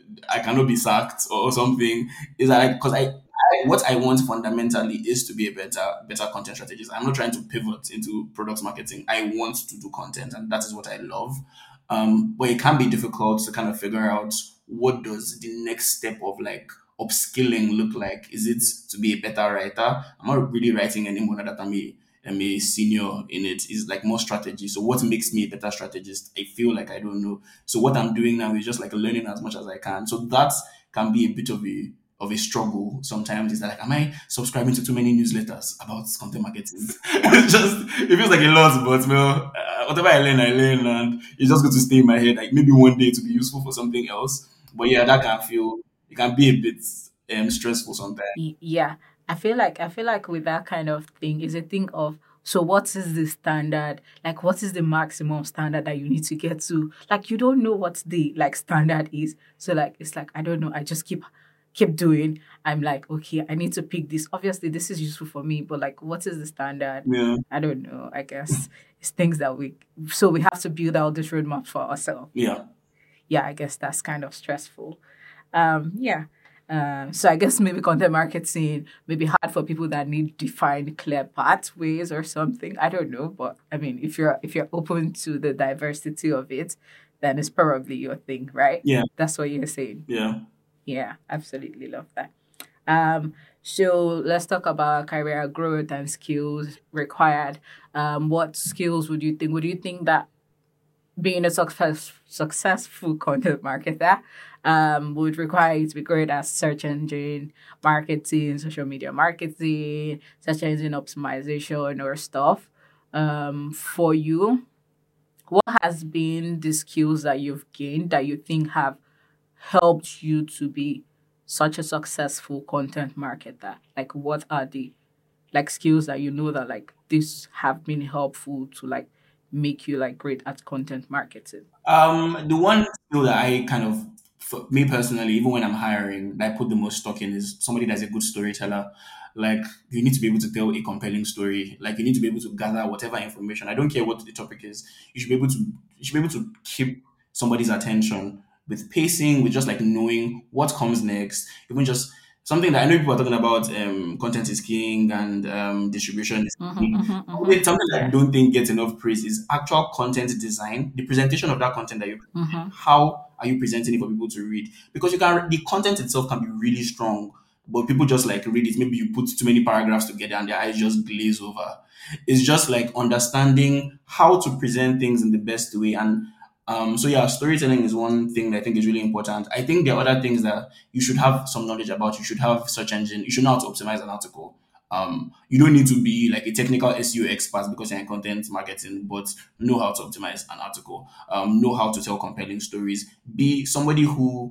I cannot be sacked or something? Is that because I, I what I want fundamentally is to be a better better content strategist. I'm not trying to pivot into product marketing. I want to do content, and that is what I love. Um, but it can be difficult to kind of figure out what does the next step of like upskilling look like. Is it to be a better writer? I'm not really writing anymore now that I'm a, I'm a senior in it. It's like more strategy. So what makes me a better strategist? I feel like I don't know. So what I'm doing now is just like learning as much as I can. So that can be a bit of a of a struggle sometimes. Is that like, am I subscribing to too many newsletters about content marketing? It's just it feels like a lot, but well, uh, whatever I learn, I learn, and it's just going to stay in my head. Like maybe one day to be useful for something else. But yeah, that can feel it can be a bit um, stressful sometimes. Y- yeah, I feel like I feel like with that kind of thing is a thing of, so what is the standard, like what is the maximum standard that you need to get to, like you don't know what the like standard is, so like it's like I don't know, I just keep keep doing. I'm like, okay, I need to pick this, obviously this is useful for me, but like what is the standard? Yeah, I don't know, I guess it's things that we, so we have to build out this roadmap for ourselves. yeah, Yeah, I guess that's kind of stressful. Um, yeah. Um, so I guess maybe content marketing may be hard for people that need defined clear pathways or something. I don't know, but I mean, if you're if you're open to the diversity of it, then it's probably your thing, right? yeah, That's what you're saying. yeah. Yeah, absolutely love that. Um, so let's talk about career growth and skills required. Um, what skills would you think? Would you think that being a success, successful content marketer um, would require you to be great at search engine marketing, social media marketing, search engine optimization, or stuff? Um, for you, what has been the skills that you've gained that you think have helped you to be such a successful content marketer? Like, what are the like skills that you know that like this have been helpful to like make you like great at content marketing? Um, the one skill that I kind of, for me personally, even when I'm hiring, that I put the most stock in is somebody that's a good storyteller. Like you need to be able to tell a compelling story. Like you need to be able to gather whatever information. I don't care what the topic is. You should be able to. You should be able to keep somebody's attention with pacing, with just like knowing what comes next. Even just something that I know people are talking about. Um, content is king and um, distribution is Mm-hmm, king. mm-hmm, mm-hmm. Something something that I Yeah. don't think gets enough praise is actual content design, the presentation of that content that you Mm-hmm. how are you presenting it for people to read? Because you can the content itself can be really strong, but people just like read it. Maybe you put too many paragraphs together and their eyes just glaze over. It's just like understanding how to present things in the best way. And um, so yeah, storytelling is one thing that I think is really important. I think there are other things that you should have some knowledge about. You should have search engine. You should know how to optimize an article. Um, you don't need to be like a technical S E O expert because you're in content marketing, but know how to optimize an article, um, know how to tell compelling stories, be somebody who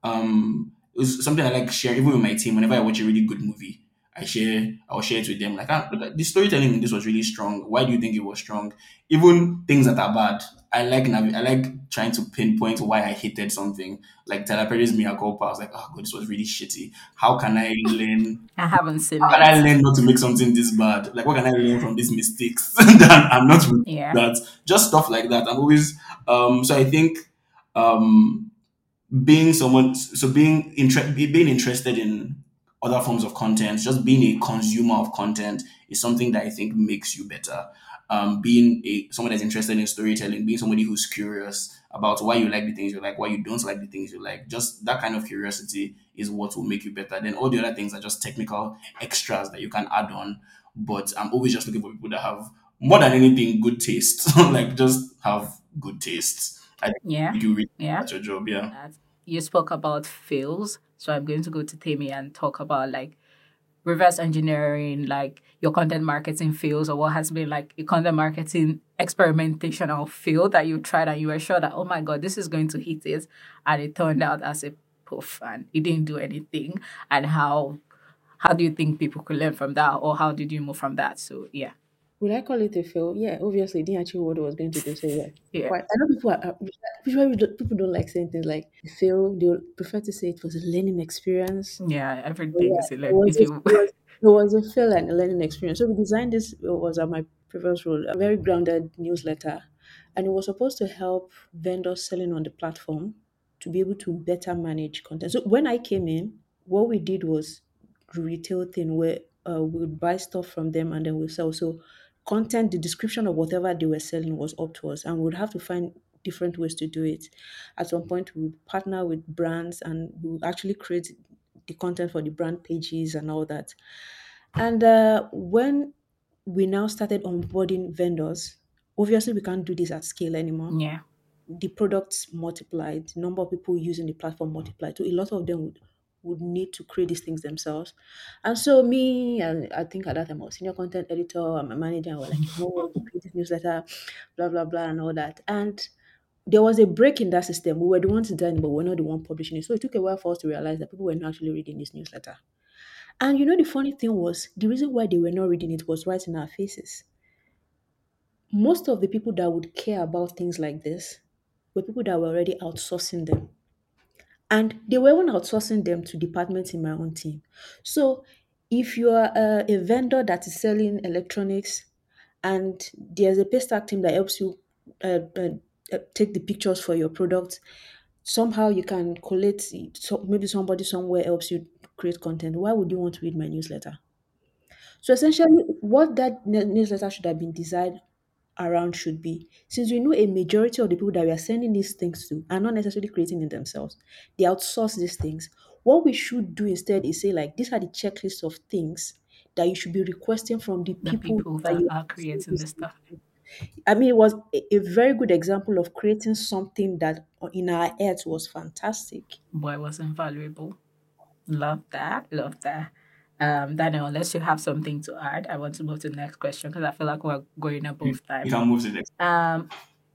um is something I like share even with my team. Whenever I watch a really good movie, I share I'll share it with them. Like, ah, look at the storytelling in this was really strong. Why do you think it was strong? Even things that are bad. I like navi- I like trying to pinpoint why I hated something. Like Tyler Perry's Mia Culpa. I was like, oh god, this was really shitty. How can I learn I haven't seen how can I it. learn not to make something this bad? Like, what can I learn from these mistakes that I'm not really Yeah. good at? Just stuff like that. I'm always um. So I think um being someone so being inter- be- being interested in other forms of content, just being a consumer of content is something that I think makes you better. Um, being a someone that's interested in storytelling, being somebody who's curious about why you like the things you like, why you don't like the things you like, just that kind of curiosity is what will make you better. Then all the other things are just technical extras that you can add on. But I'm always just looking for people that have more than anything good taste, like just have good taste. I think Yeah. you do really Yeah. at your job, yeah. That you spoke about fails. So I'm going to go to Temi and talk about like reverse engineering, like your content marketing fields, or what has been like a content marketing experimentational field that you tried and you were sure that, oh my God, this is going to hit it. And it turned out as a poof and it didn't do anything. And how how do you think people could learn from that, or how did you move from that? So yeah. Would I call it a fail? Yeah, obviously, it didn't achieve what it was going to do. So yeah, Yeah. quite. I know people are usually people don't like saying things like fail. They would prefer to say it was a learning experience. Yeah, But everything yeah, is a it learn was if a, you it was it was a fail and a learning experience. So we designed this. It was at my previous role, a very grounded newsletter, and it was supposed to help vendors selling on the platform to be able to better manage content. So when I came in, what we did was retail thing where uh, we would buy stuff from them and then we sell. So content, the description of whatever they were selling was up to us, and we would have to find different ways to do it. At some point, we would partner with brands and we would actually create the content for the brand pages and all that. And uh, when we now started onboarding vendors, obviously we can't do this at scale anymore. yeah. The products multiplied, the number of people using the platform multiplied. So a lot of them would would need to create these things themselves. And so me, and I think at that time I was senior content editor and my manager were like, you know what, create this newsletter, blah blah blah and all that. And there was a break in that system. We were the ones designing, but we're not the one publishing it. So it took a while for us to realize that people were not actually reading this newsletter. And you know the funny thing was the reason why they were not reading it was right in our faces. Most of the people that would care about things like this were people that were already outsourcing them. And they were even outsourcing them to departments in my own team. So if you are a, a vendor that is selling electronics and there's a paystack team that helps you uh, uh, uh, take the pictures for your product, somehow you can collate it. So maybe somebody somewhere helps you create content. Why would you want to read my newsletter? So essentially, what that ne- newsletter should have been designed around should be, since we know a majority of the people that we are sending these things to are not necessarily creating it themselves, they outsource these things. What we should do instead is say, like, these are the checklists of things that you should be requesting from the The people people that that you are send creating this this thing stuff. to. I mean, it was a, a very good example of creating something that uh, in our heads was fantastic. Boy, was invaluable. Love that. Love that. Um, Daniel, unless you have something to add, I want to move to the next question because I feel like we're going You, above you time. can move to the next. Um,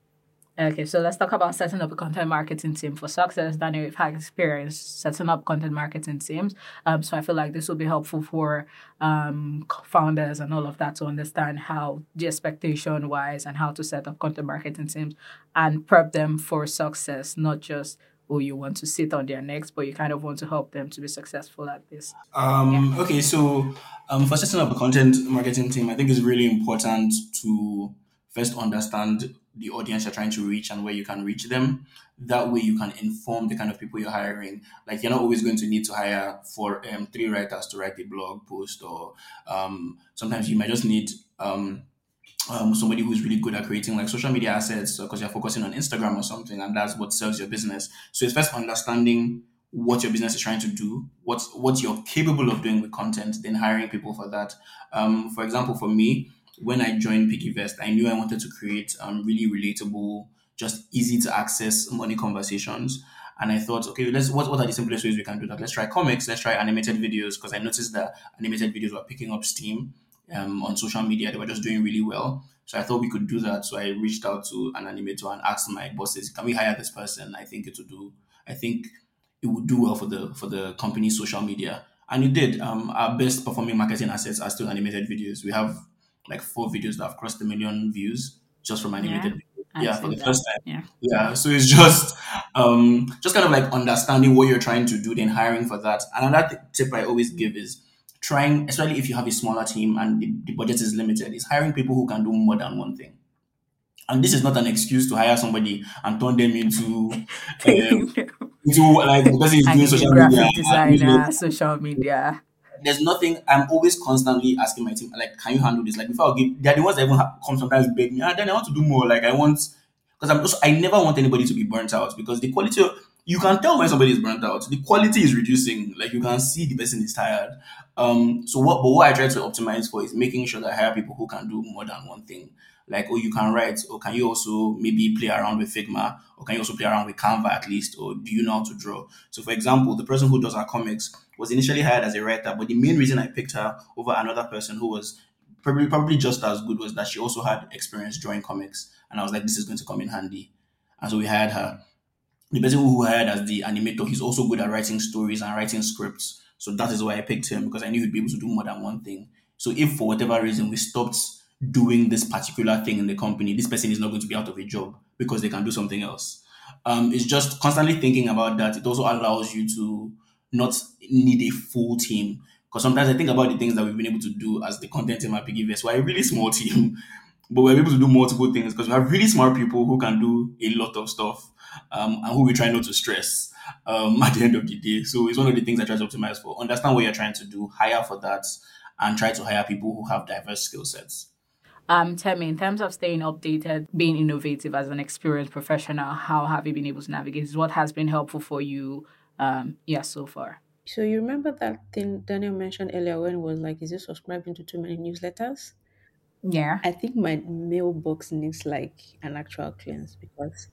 okay, so let's talk about setting up a content marketing team for success. Daniel, you've had experience setting up content marketing teams. Um, so I feel like this will be helpful for um, founders and all of that to understand how the expectation wise and how to set up content marketing teams and prep them for success, not just, oh, you want to sit on their necks, but you kind of want to help them to be successful at this. Yeah. Um, okay, so um, for setting up a content marketing team, I think it's really important to first understand the audience you're trying to reach and where you can reach them. That way, you can inform the kind of people you're hiring. Like, you're not always going to need to hire for um, three writers to write a blog post, or um, sometimes you might just need um, um, somebody who's really good at creating like social media assets because you're focusing on Instagram or something, and that's what sells your business. So it's first understanding what your business is trying to do, what what you're capable of doing with content, then hiring people for that. Um, for example, for me, when I joined PiggyVest, I knew I wanted to create um, really relatable, just easy to access money conversations. And I thought, okay, let's what, what are the simplest ways we can do that? Let's try comics, let's try animated videos, because I noticed that animated videos were picking up steam um, on social media. They were just doing really well. So I thought we could do that. So I reached out to an animator and asked my bosses, can we hire this person? I think it would do, I think it would do well for the for the company's social media. And it did. Um, our best performing marketing assets are still animated videos. We have like four videos that have crossed a million views just from Yeah, animated videos. I've Yeah, for seen the that. first time. Yeah. Yeah. So it's just um just kind of like understanding what you're trying to do, then hiring for that. Another th- tip I always give is trying, especially if you have a smaller team and the, the budget is limited, is hiring people who can do more than one thing. And this is not an excuse to hire somebody and turn them into um, into like the person is I doing need a social media. graphic You know, designer, social media. there's nothing. I'm always constantly asking my team, like, can you handle this? Like, before I give, they're the ones that even ha- come sometimes beg me. And then I want to do more. Like, I want, because I'm also, I never want anybody to be burnt out, because the quality of, you can tell when somebody is burnt out. The quality is reducing. Like, you can see the person is tired. Um. So what? But what I try to optimize for is making sure that I hire people who can do more than one thing. like, oh, you can write, or can you also maybe play around with Figma, or can you also play around with Canva at least, or do you know how to draw? So, for example, the person who does our comics was initially hired as a writer, but the main reason I picked her over another person who was probably probably just as good was that she also had experience drawing comics, and I was like, this is going to come in handy, and so we hired her. The person who hired as the animator, he's also good at writing stories and writing scripts. So that is why I picked him because I knew he'd be able to do more than one thing. So if for whatever reason we stopped doing this particular thing in the company, this person is not going to be out of a job because they can do something else. Um, it's just constantly thinking about that. It also allows you to not need a full team. Because sometimes I think about the things that we've been able to do as the content team at Piggyverse. We're a really small team, but we're able to do multiple things because we have really smart people who can do a lot of stuff, um, and who we try not to stress um, at the end of the day. So it's one of the things I try to optimize for. Understand what you're trying to do, hire for that, and try to hire people who have diverse skill sets. Um, tell me, in terms of staying updated, being innovative as an experienced professional, how have you been able to navigate this? What has been helpful for you, um, yeah, so far? So you remember that thing Daniel mentioned earlier when it was like, is it subscribing to too many newsletters? Yeah. I think my mailbox needs like an actual cleanse because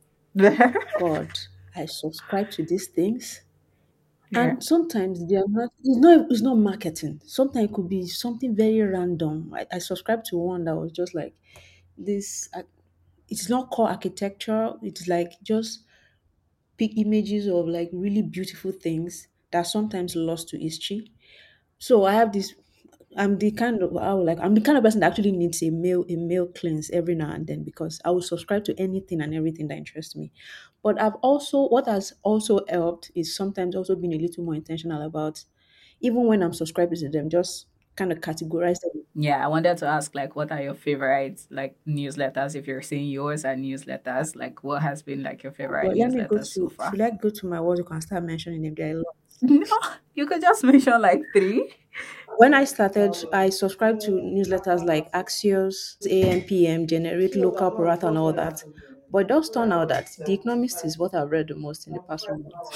God, I subscribe to these things. Yeah. And sometimes they are not it's not it's not marketing. Sometimes it could be something very random. I, I subscribed to one that was just like this uh, it's not core architecture, it's like just pick images of like really beautiful things that are sometimes lost to history. So I have this. I'm the kind of I will like I'm the kind of person that actually needs a mail a mail cleanse every now and then because I will subscribe to anything and everything that interests me. But I've also what has also helped is sometimes also being a little more intentional about even when I'm subscribing to them, just kind of categorize them. Yeah, I wanted to ask, like, what are your favorite, like, newsletters? If you're saying yours are newsletters, like, what has been, like, your favorite But let me go newsletters so to far? should I go to my words you can start mentioning them? There are a lot. No, you could just mention, like, three. When I started, I subscribed to newsletters like Axios, A M P M, Generate, Local, Prorata, and all that. But it does turn out that The Economist is what I've read the most in the past one month.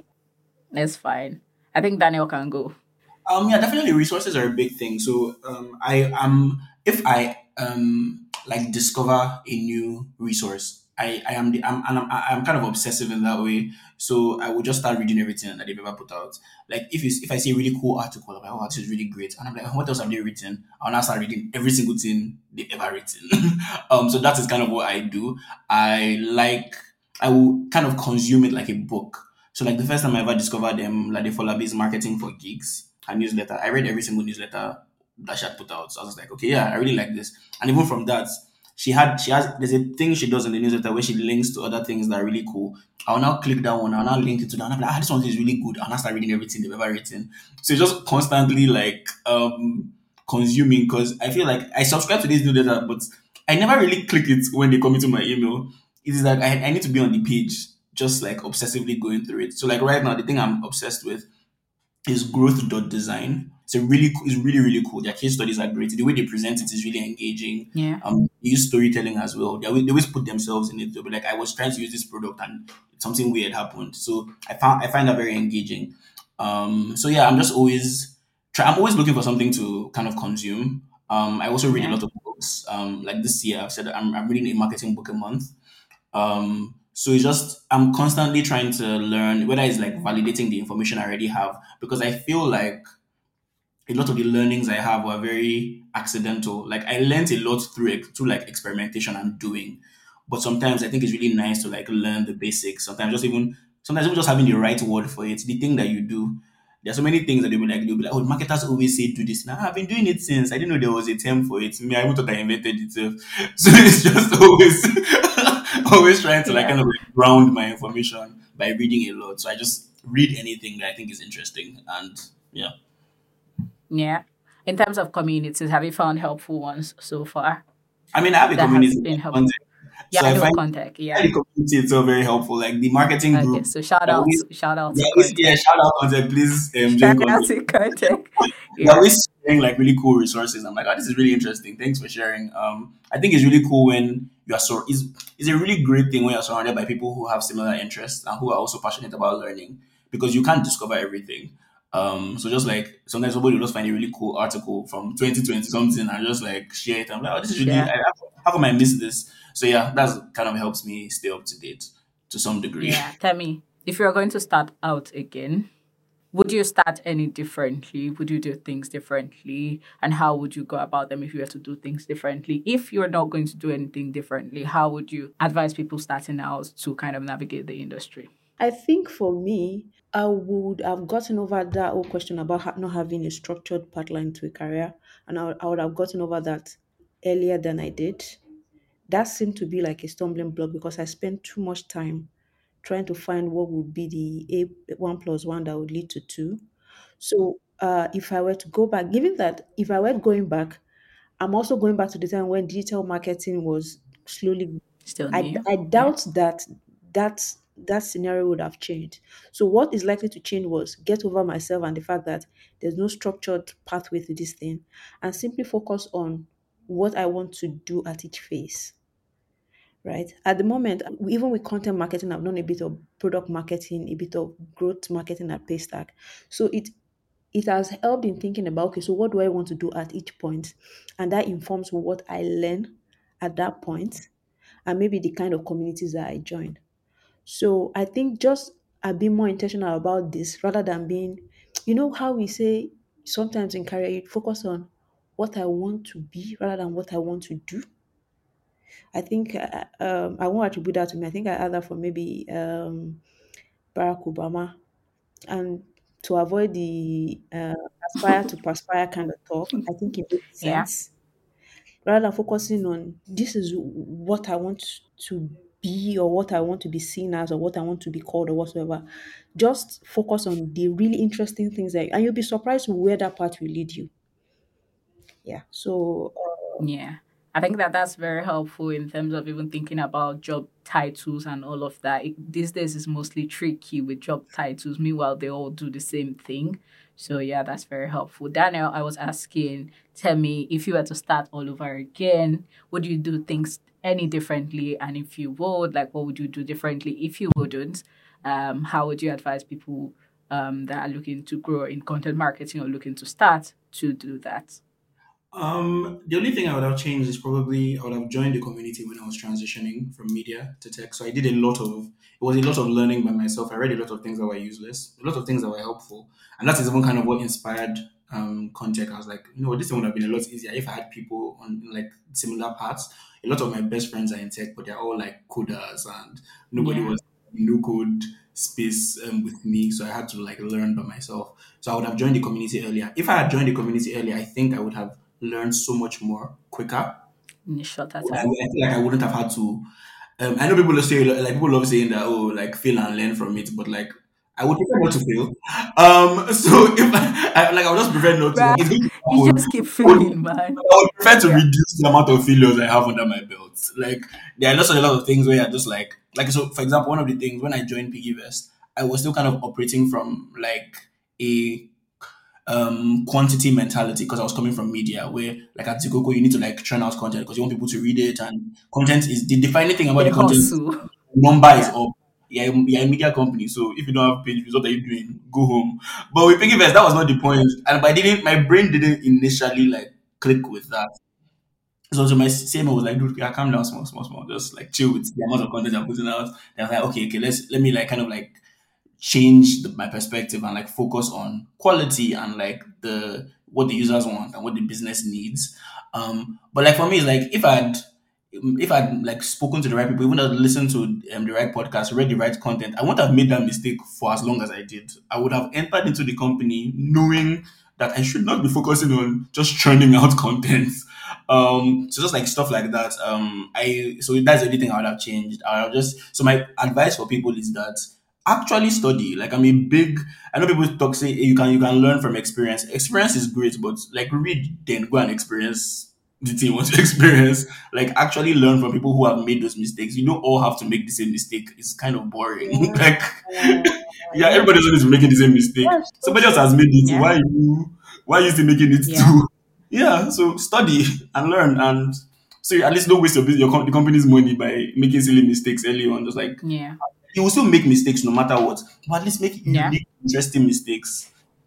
It's fine. I think Daniel can go. Um, yeah, definitely resources are a big thing. So um, I am if I um like discover a new resource, I I am the I'm and I'm, I'm kind of obsessive in that way. So I will just start reading everything that they've ever put out. Like if you if I see a really cool article, I'm like, oh, this is really great, and I'm like, what else have they written? I'll now start reading every single thing they've ever written. um, so that is kind of what I do. I like I will kind of consume it like a book. So like the first time I ever discovered them, like the Folabi's marketing for gigs, her newsletter. I read every single newsletter that she had put out. So I was like, okay, yeah, I really like this. And even from that, she had she has there's a thing she does in the newsletter where she links to other things that are really cool. I'll now click that one, I'll now link it to that. And I'm like, ah, this one is really good. I'll now start reading everything they've ever written. So it's just constantly like um consuming because I feel like I subscribe to this newsletter, but I never really click it when they come into my email. It is like I, I need to be on the page, just like obsessively going through it. So like right now, the thing I'm obsessed with is growth dot design. It's a really co- it's really really cool. Their case studies are great. The way they present it is really engaging. Yeah. Um, they use storytelling as well. They always, they always put themselves in it. They'll be like, I was trying to use this product and something weird happened. So I found I find that very engaging. Um, so yeah, I'm just always try. I'm always looking for something to kind of consume. Um, I also read a Yeah. lot of books. Um, like this year, I've said that I'm, I'm reading a marketing book a month. Um, so it's just I'm constantly trying to learn whether it's like validating the information I already have because I feel like a lot of the learnings I have were very accidental. Like I learned a lot through ex- through like experimentation and doing. But sometimes I think it's really nice to like learn the basics. Sometimes just even sometimes even just having the right word for it, the thing that you do. There are so many things that they'll be like, they'll be like, oh, marketers always say do this. Now I've been doing it since. I didn't know there was a term for it. Me, I even thought I invented it. So so it's just always always trying to like Yeah. kind of like ground my information by reading a lot. So I just read anything that I think is interesting and yeah. Yeah. In terms of communities, have you found helpful ones so far I mean, I have a that has community been content, helpful? Yeah, so I I know find, contact. find Yeah. the community itself very helpful. Like the marketing Okay. group, So shout they're out, always, to, shout out they're to always yeah, contact. shout out content, please um, join Shout out content. to contact. They're Yeah. always sharing like really cool resources. I'm like, oh, this is really interesting. Thanks for sharing. Um, I think it's really cool when you are so. It's, it's a really great thing when you're surrounded by people who have similar interests and who are also passionate about learning because you can't discover everything. Um, so just like sometimes somebody will just find a really cool article from twenty twenty something and just like share it. I'm like, oh, this is really, I, Sure. how come I miss this? So yeah, that's kind of helps me stay up to date to some degree. Yeah. Tell me, if you're going to start out again, would you start any differently? Would you do things differently? And how would you go about them if you were to do things differently? If you're not going to do anything differently, how would you advise people starting out to kind of navigate the industry? I think for me, I would have gotten over that whole question about ha- not having a structured pipeline to a career, and I would, I would have gotten over that earlier than I did. That seemed to be like a stumbling block because I spent too much time trying to find what would be the a one plus one that would lead to two. So uh, if I were to go back, given that if I were going back, I'm also going back to the time when digital marketing was slowly. Still I, new? I Yeah. doubt that that that scenario would have changed. So what is likely to change was get over myself and the fact that there's no structured pathway to this thing, and simply focus on what I want to do at each phase. Right. At the moment, even with content marketing, I've done a bit of product marketing, a bit of growth marketing at Paystack. So it it has helped in thinking about, okay, so what do I want to do at each point? And that informs what I learn at that point and maybe the kind of communities that I join. So I think just a bit more intentional about this rather than being, you know, how we say sometimes in career, you focus on what I want to be rather than what I want to do. I think uh, um, I won't attribute that to me. I think I had that from maybe um, Barack Obama. And to avoid the uh, aspire to perspire kind of talk, I think it makes Yeah. sense. Rather than focusing on this is what I want to be or what I want to be seen as or what I want to be called or whatsoever, just focus on the really interesting things that, and you'll be surprised where that path will lead you. Yeah. So, Yeah. I think that that's very helpful in terms of even thinking about job titles and all of that. It, these days is mostly tricky with job titles. Meanwhile, they all do the same thing. So yeah, that's very helpful. Daniel, I was asking, tell me if you were to start all over again, would you do things any differently? And if you would, like what would you do differently? If you wouldn't, um, how would you advise people um, that are looking to grow in content marketing or looking to start to do that? Um, the only thing I would have changed is probably I would have joined the community when I was transitioning from media to tech. So I did a lot of it was a lot of learning by myself. I read a lot of things that were useless, a lot of things that were helpful, and that is even kind of what inspired um content. I was like, you know, this thing would have been a lot easier if I had people on like similar paths. A lot of my best friends are in tech, but they're all like coders, and nobody Yeah. was no code space um, with me. So I had to like learn by myself. So I would have joined the community earlier. If I had joined the community earlier, I think I would have learned so much more quicker. In a shorter I, I time. feel like I wouldn't have had to. Um, I know people say like people love saying that oh like fail and learn from it, but like I would prefer not to fail. Um, so if I, I like I would just prefer not to. Right. Like it's going to You happen. just keep I would, feeling, man. I would prefer to Yeah. reduce the amount of failures I have under my belt. Like there are lots of a lot of things where you're just like like so. For example, one of the things when I joined PiggyVest, I was still kind of operating from like a um quantity mentality because I was coming from media where like at Zikoko you need to like churn out content because you want people to read it and content is the defining thing about A the content is hustle. number is Yeah. up. Yeah, you're a media company, so if you don't have page views, what are you doing? Go home. But with Piggyvest, that was not the point. And but I didn't my brain didn't initially like click with that. So, so my C M O was like, dude, yeah, calm down, small, small, small. Just like chill with the amount of content I'm putting out. And I was like, okay, okay, let's let me like kind of like change the, my perspective and like focus on quality and like the what the users want and what the business needs. Um, but like for me, it's like if I'd if I'd like spoken to the right people, even had listened to um, the right podcast, read the right content, I wouldn't have made that mistake for as long as I did. I would have entered into the company knowing that I should not be focusing on just churning out content. Um, so just like stuff like that. Um, I so that's the only thing I would have changed. I would have just so my advice for people is that actually study. Like I'm a big. I know people talk say "Hey, you can you can learn from experience. Experience is great, but like read then go and experience the thing you want to experience. Like actually learn from people who have made those mistakes. You don't all have to make the same mistake. It's kind of boring. yeah, like yeah, yeah, everybody's always making the same mistake. that's so Somebody else has made it. Yeah. Why you why are you still making it Yeah. too? Yeah, so study and learn and so at least don't waste your, bus- your com- the company's money by making silly mistakes early on. Just like Yeah. you will still make mistakes no matter what, but at least make Yeah. unique, interesting mistakes.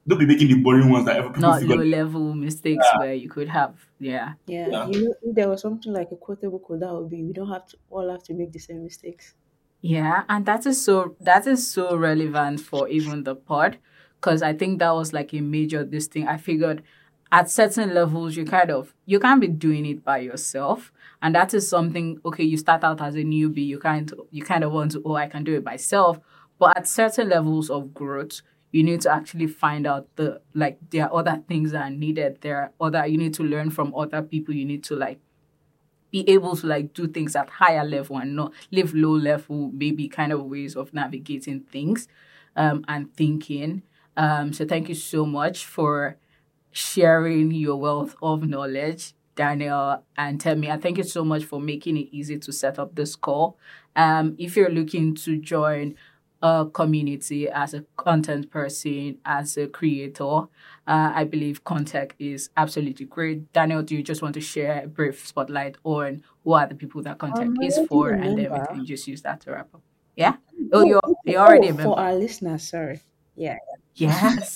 Don't be making the boring ones that ever people Not figure. low level mistakes where you could have, yeah. Yeah, Yeah. you know, if there was something like a quotable code, that would be we don't have to all have to make the same mistakes. Yeah, and that is so that is so relevant for even the pod, because I think that was like a major this thing. I figured at certain levels you kind of you can't be doing it by yourself, and that is something. Okay, you start out as a newbie, you kind you kind of want to, oh, I can do it myself, but at certain levels of growth, you need to actually find out the like there are other things that are needed. There are other you need to learn from other people. You need to like be able to like do things at higher level and not live low level, maybe kind of ways of navigating things um, and thinking. Um, so thank you so much for sharing your wealth of knowledge, Daniel and Temi. And thank you so much for making it easy to set up this call. Um, if you're looking to join a community as a content person, as a creator, uh, I believe Contact is absolutely great. Daniel, do you just want to share a brief spotlight on who are the people that Contact I'm is already for, a and then we member. can just use that to wrap up? Yeah? Oh, you're, you're already a Oh, member. for our listeners, sorry. Yeah. Yes.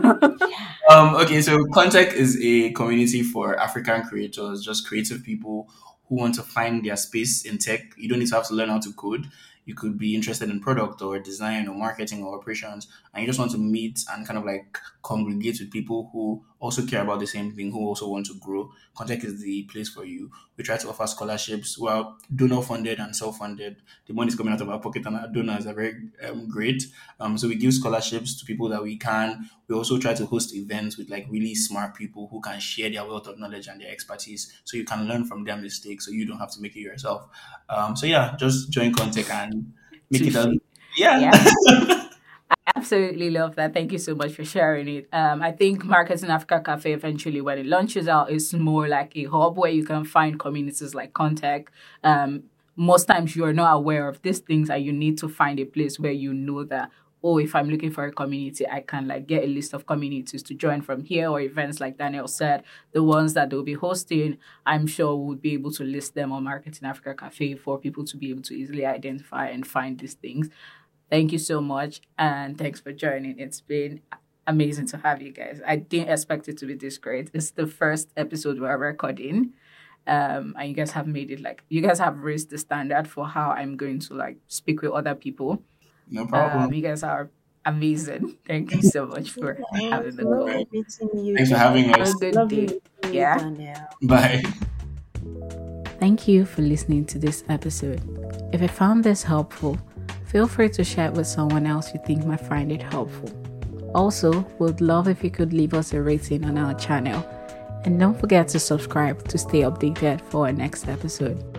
Um, okay, so Contact is a community for African creators, just creative people who want to find their space in tech. You don't need to have to learn how to code. You could be interested in product or design or marketing or operations, and you just want to meet and kind of like congregate with people who also care about the same thing, who also want to grow. Contact is the place for you. We try to offer scholarships, well, donor funded and self funded. The money is coming out of our pocket, and our donors are very um, great. Um, so we give scholarships to people that we can. We also try to host events with like really smart people who can share their wealth of knowledge and their expertise, so you can learn from their mistakes, so you don't have to make it yourself. Um, so yeah, just join Contact and make it Touche. a yeah. Yeah. Absolutely love that. Thank you so much for sharing it. Um, I think Marketing Africa Cafe eventually, when it launches out, is more like a hub where you can find communities like Contact. Um, most times you are not aware of these things, and you need to find a place where you know that, oh, if I'm looking for a community, I can like get a list of communities to join from here, or events like Daniel said, the ones that they'll be hosting. I'm sure we'll be able to list them on Marketing Africa Cafe for people to be able to easily identify and find these things. Thank you so much, and thanks for joining. It's been amazing to have you guys. I didn't expect it to be this great. It's the first episode we're recording, um, and you guys have made it like you guys have raised the standard for how I'm going to like speak with other people. No problem. Um, you guys are amazing. Thank you so much for Yeah, having the lovely call. meeting you. Thanks for having Have us. a good Lovely day. meeting you, Yeah. Daniel. Bye. Thank you for listening to this episode. If you found this helpful, feel free to share it with someone else you think might find it helpful. Also, we'd love if you could leave us a rating on our channel. And don't forget to subscribe to stay updated for our next episode.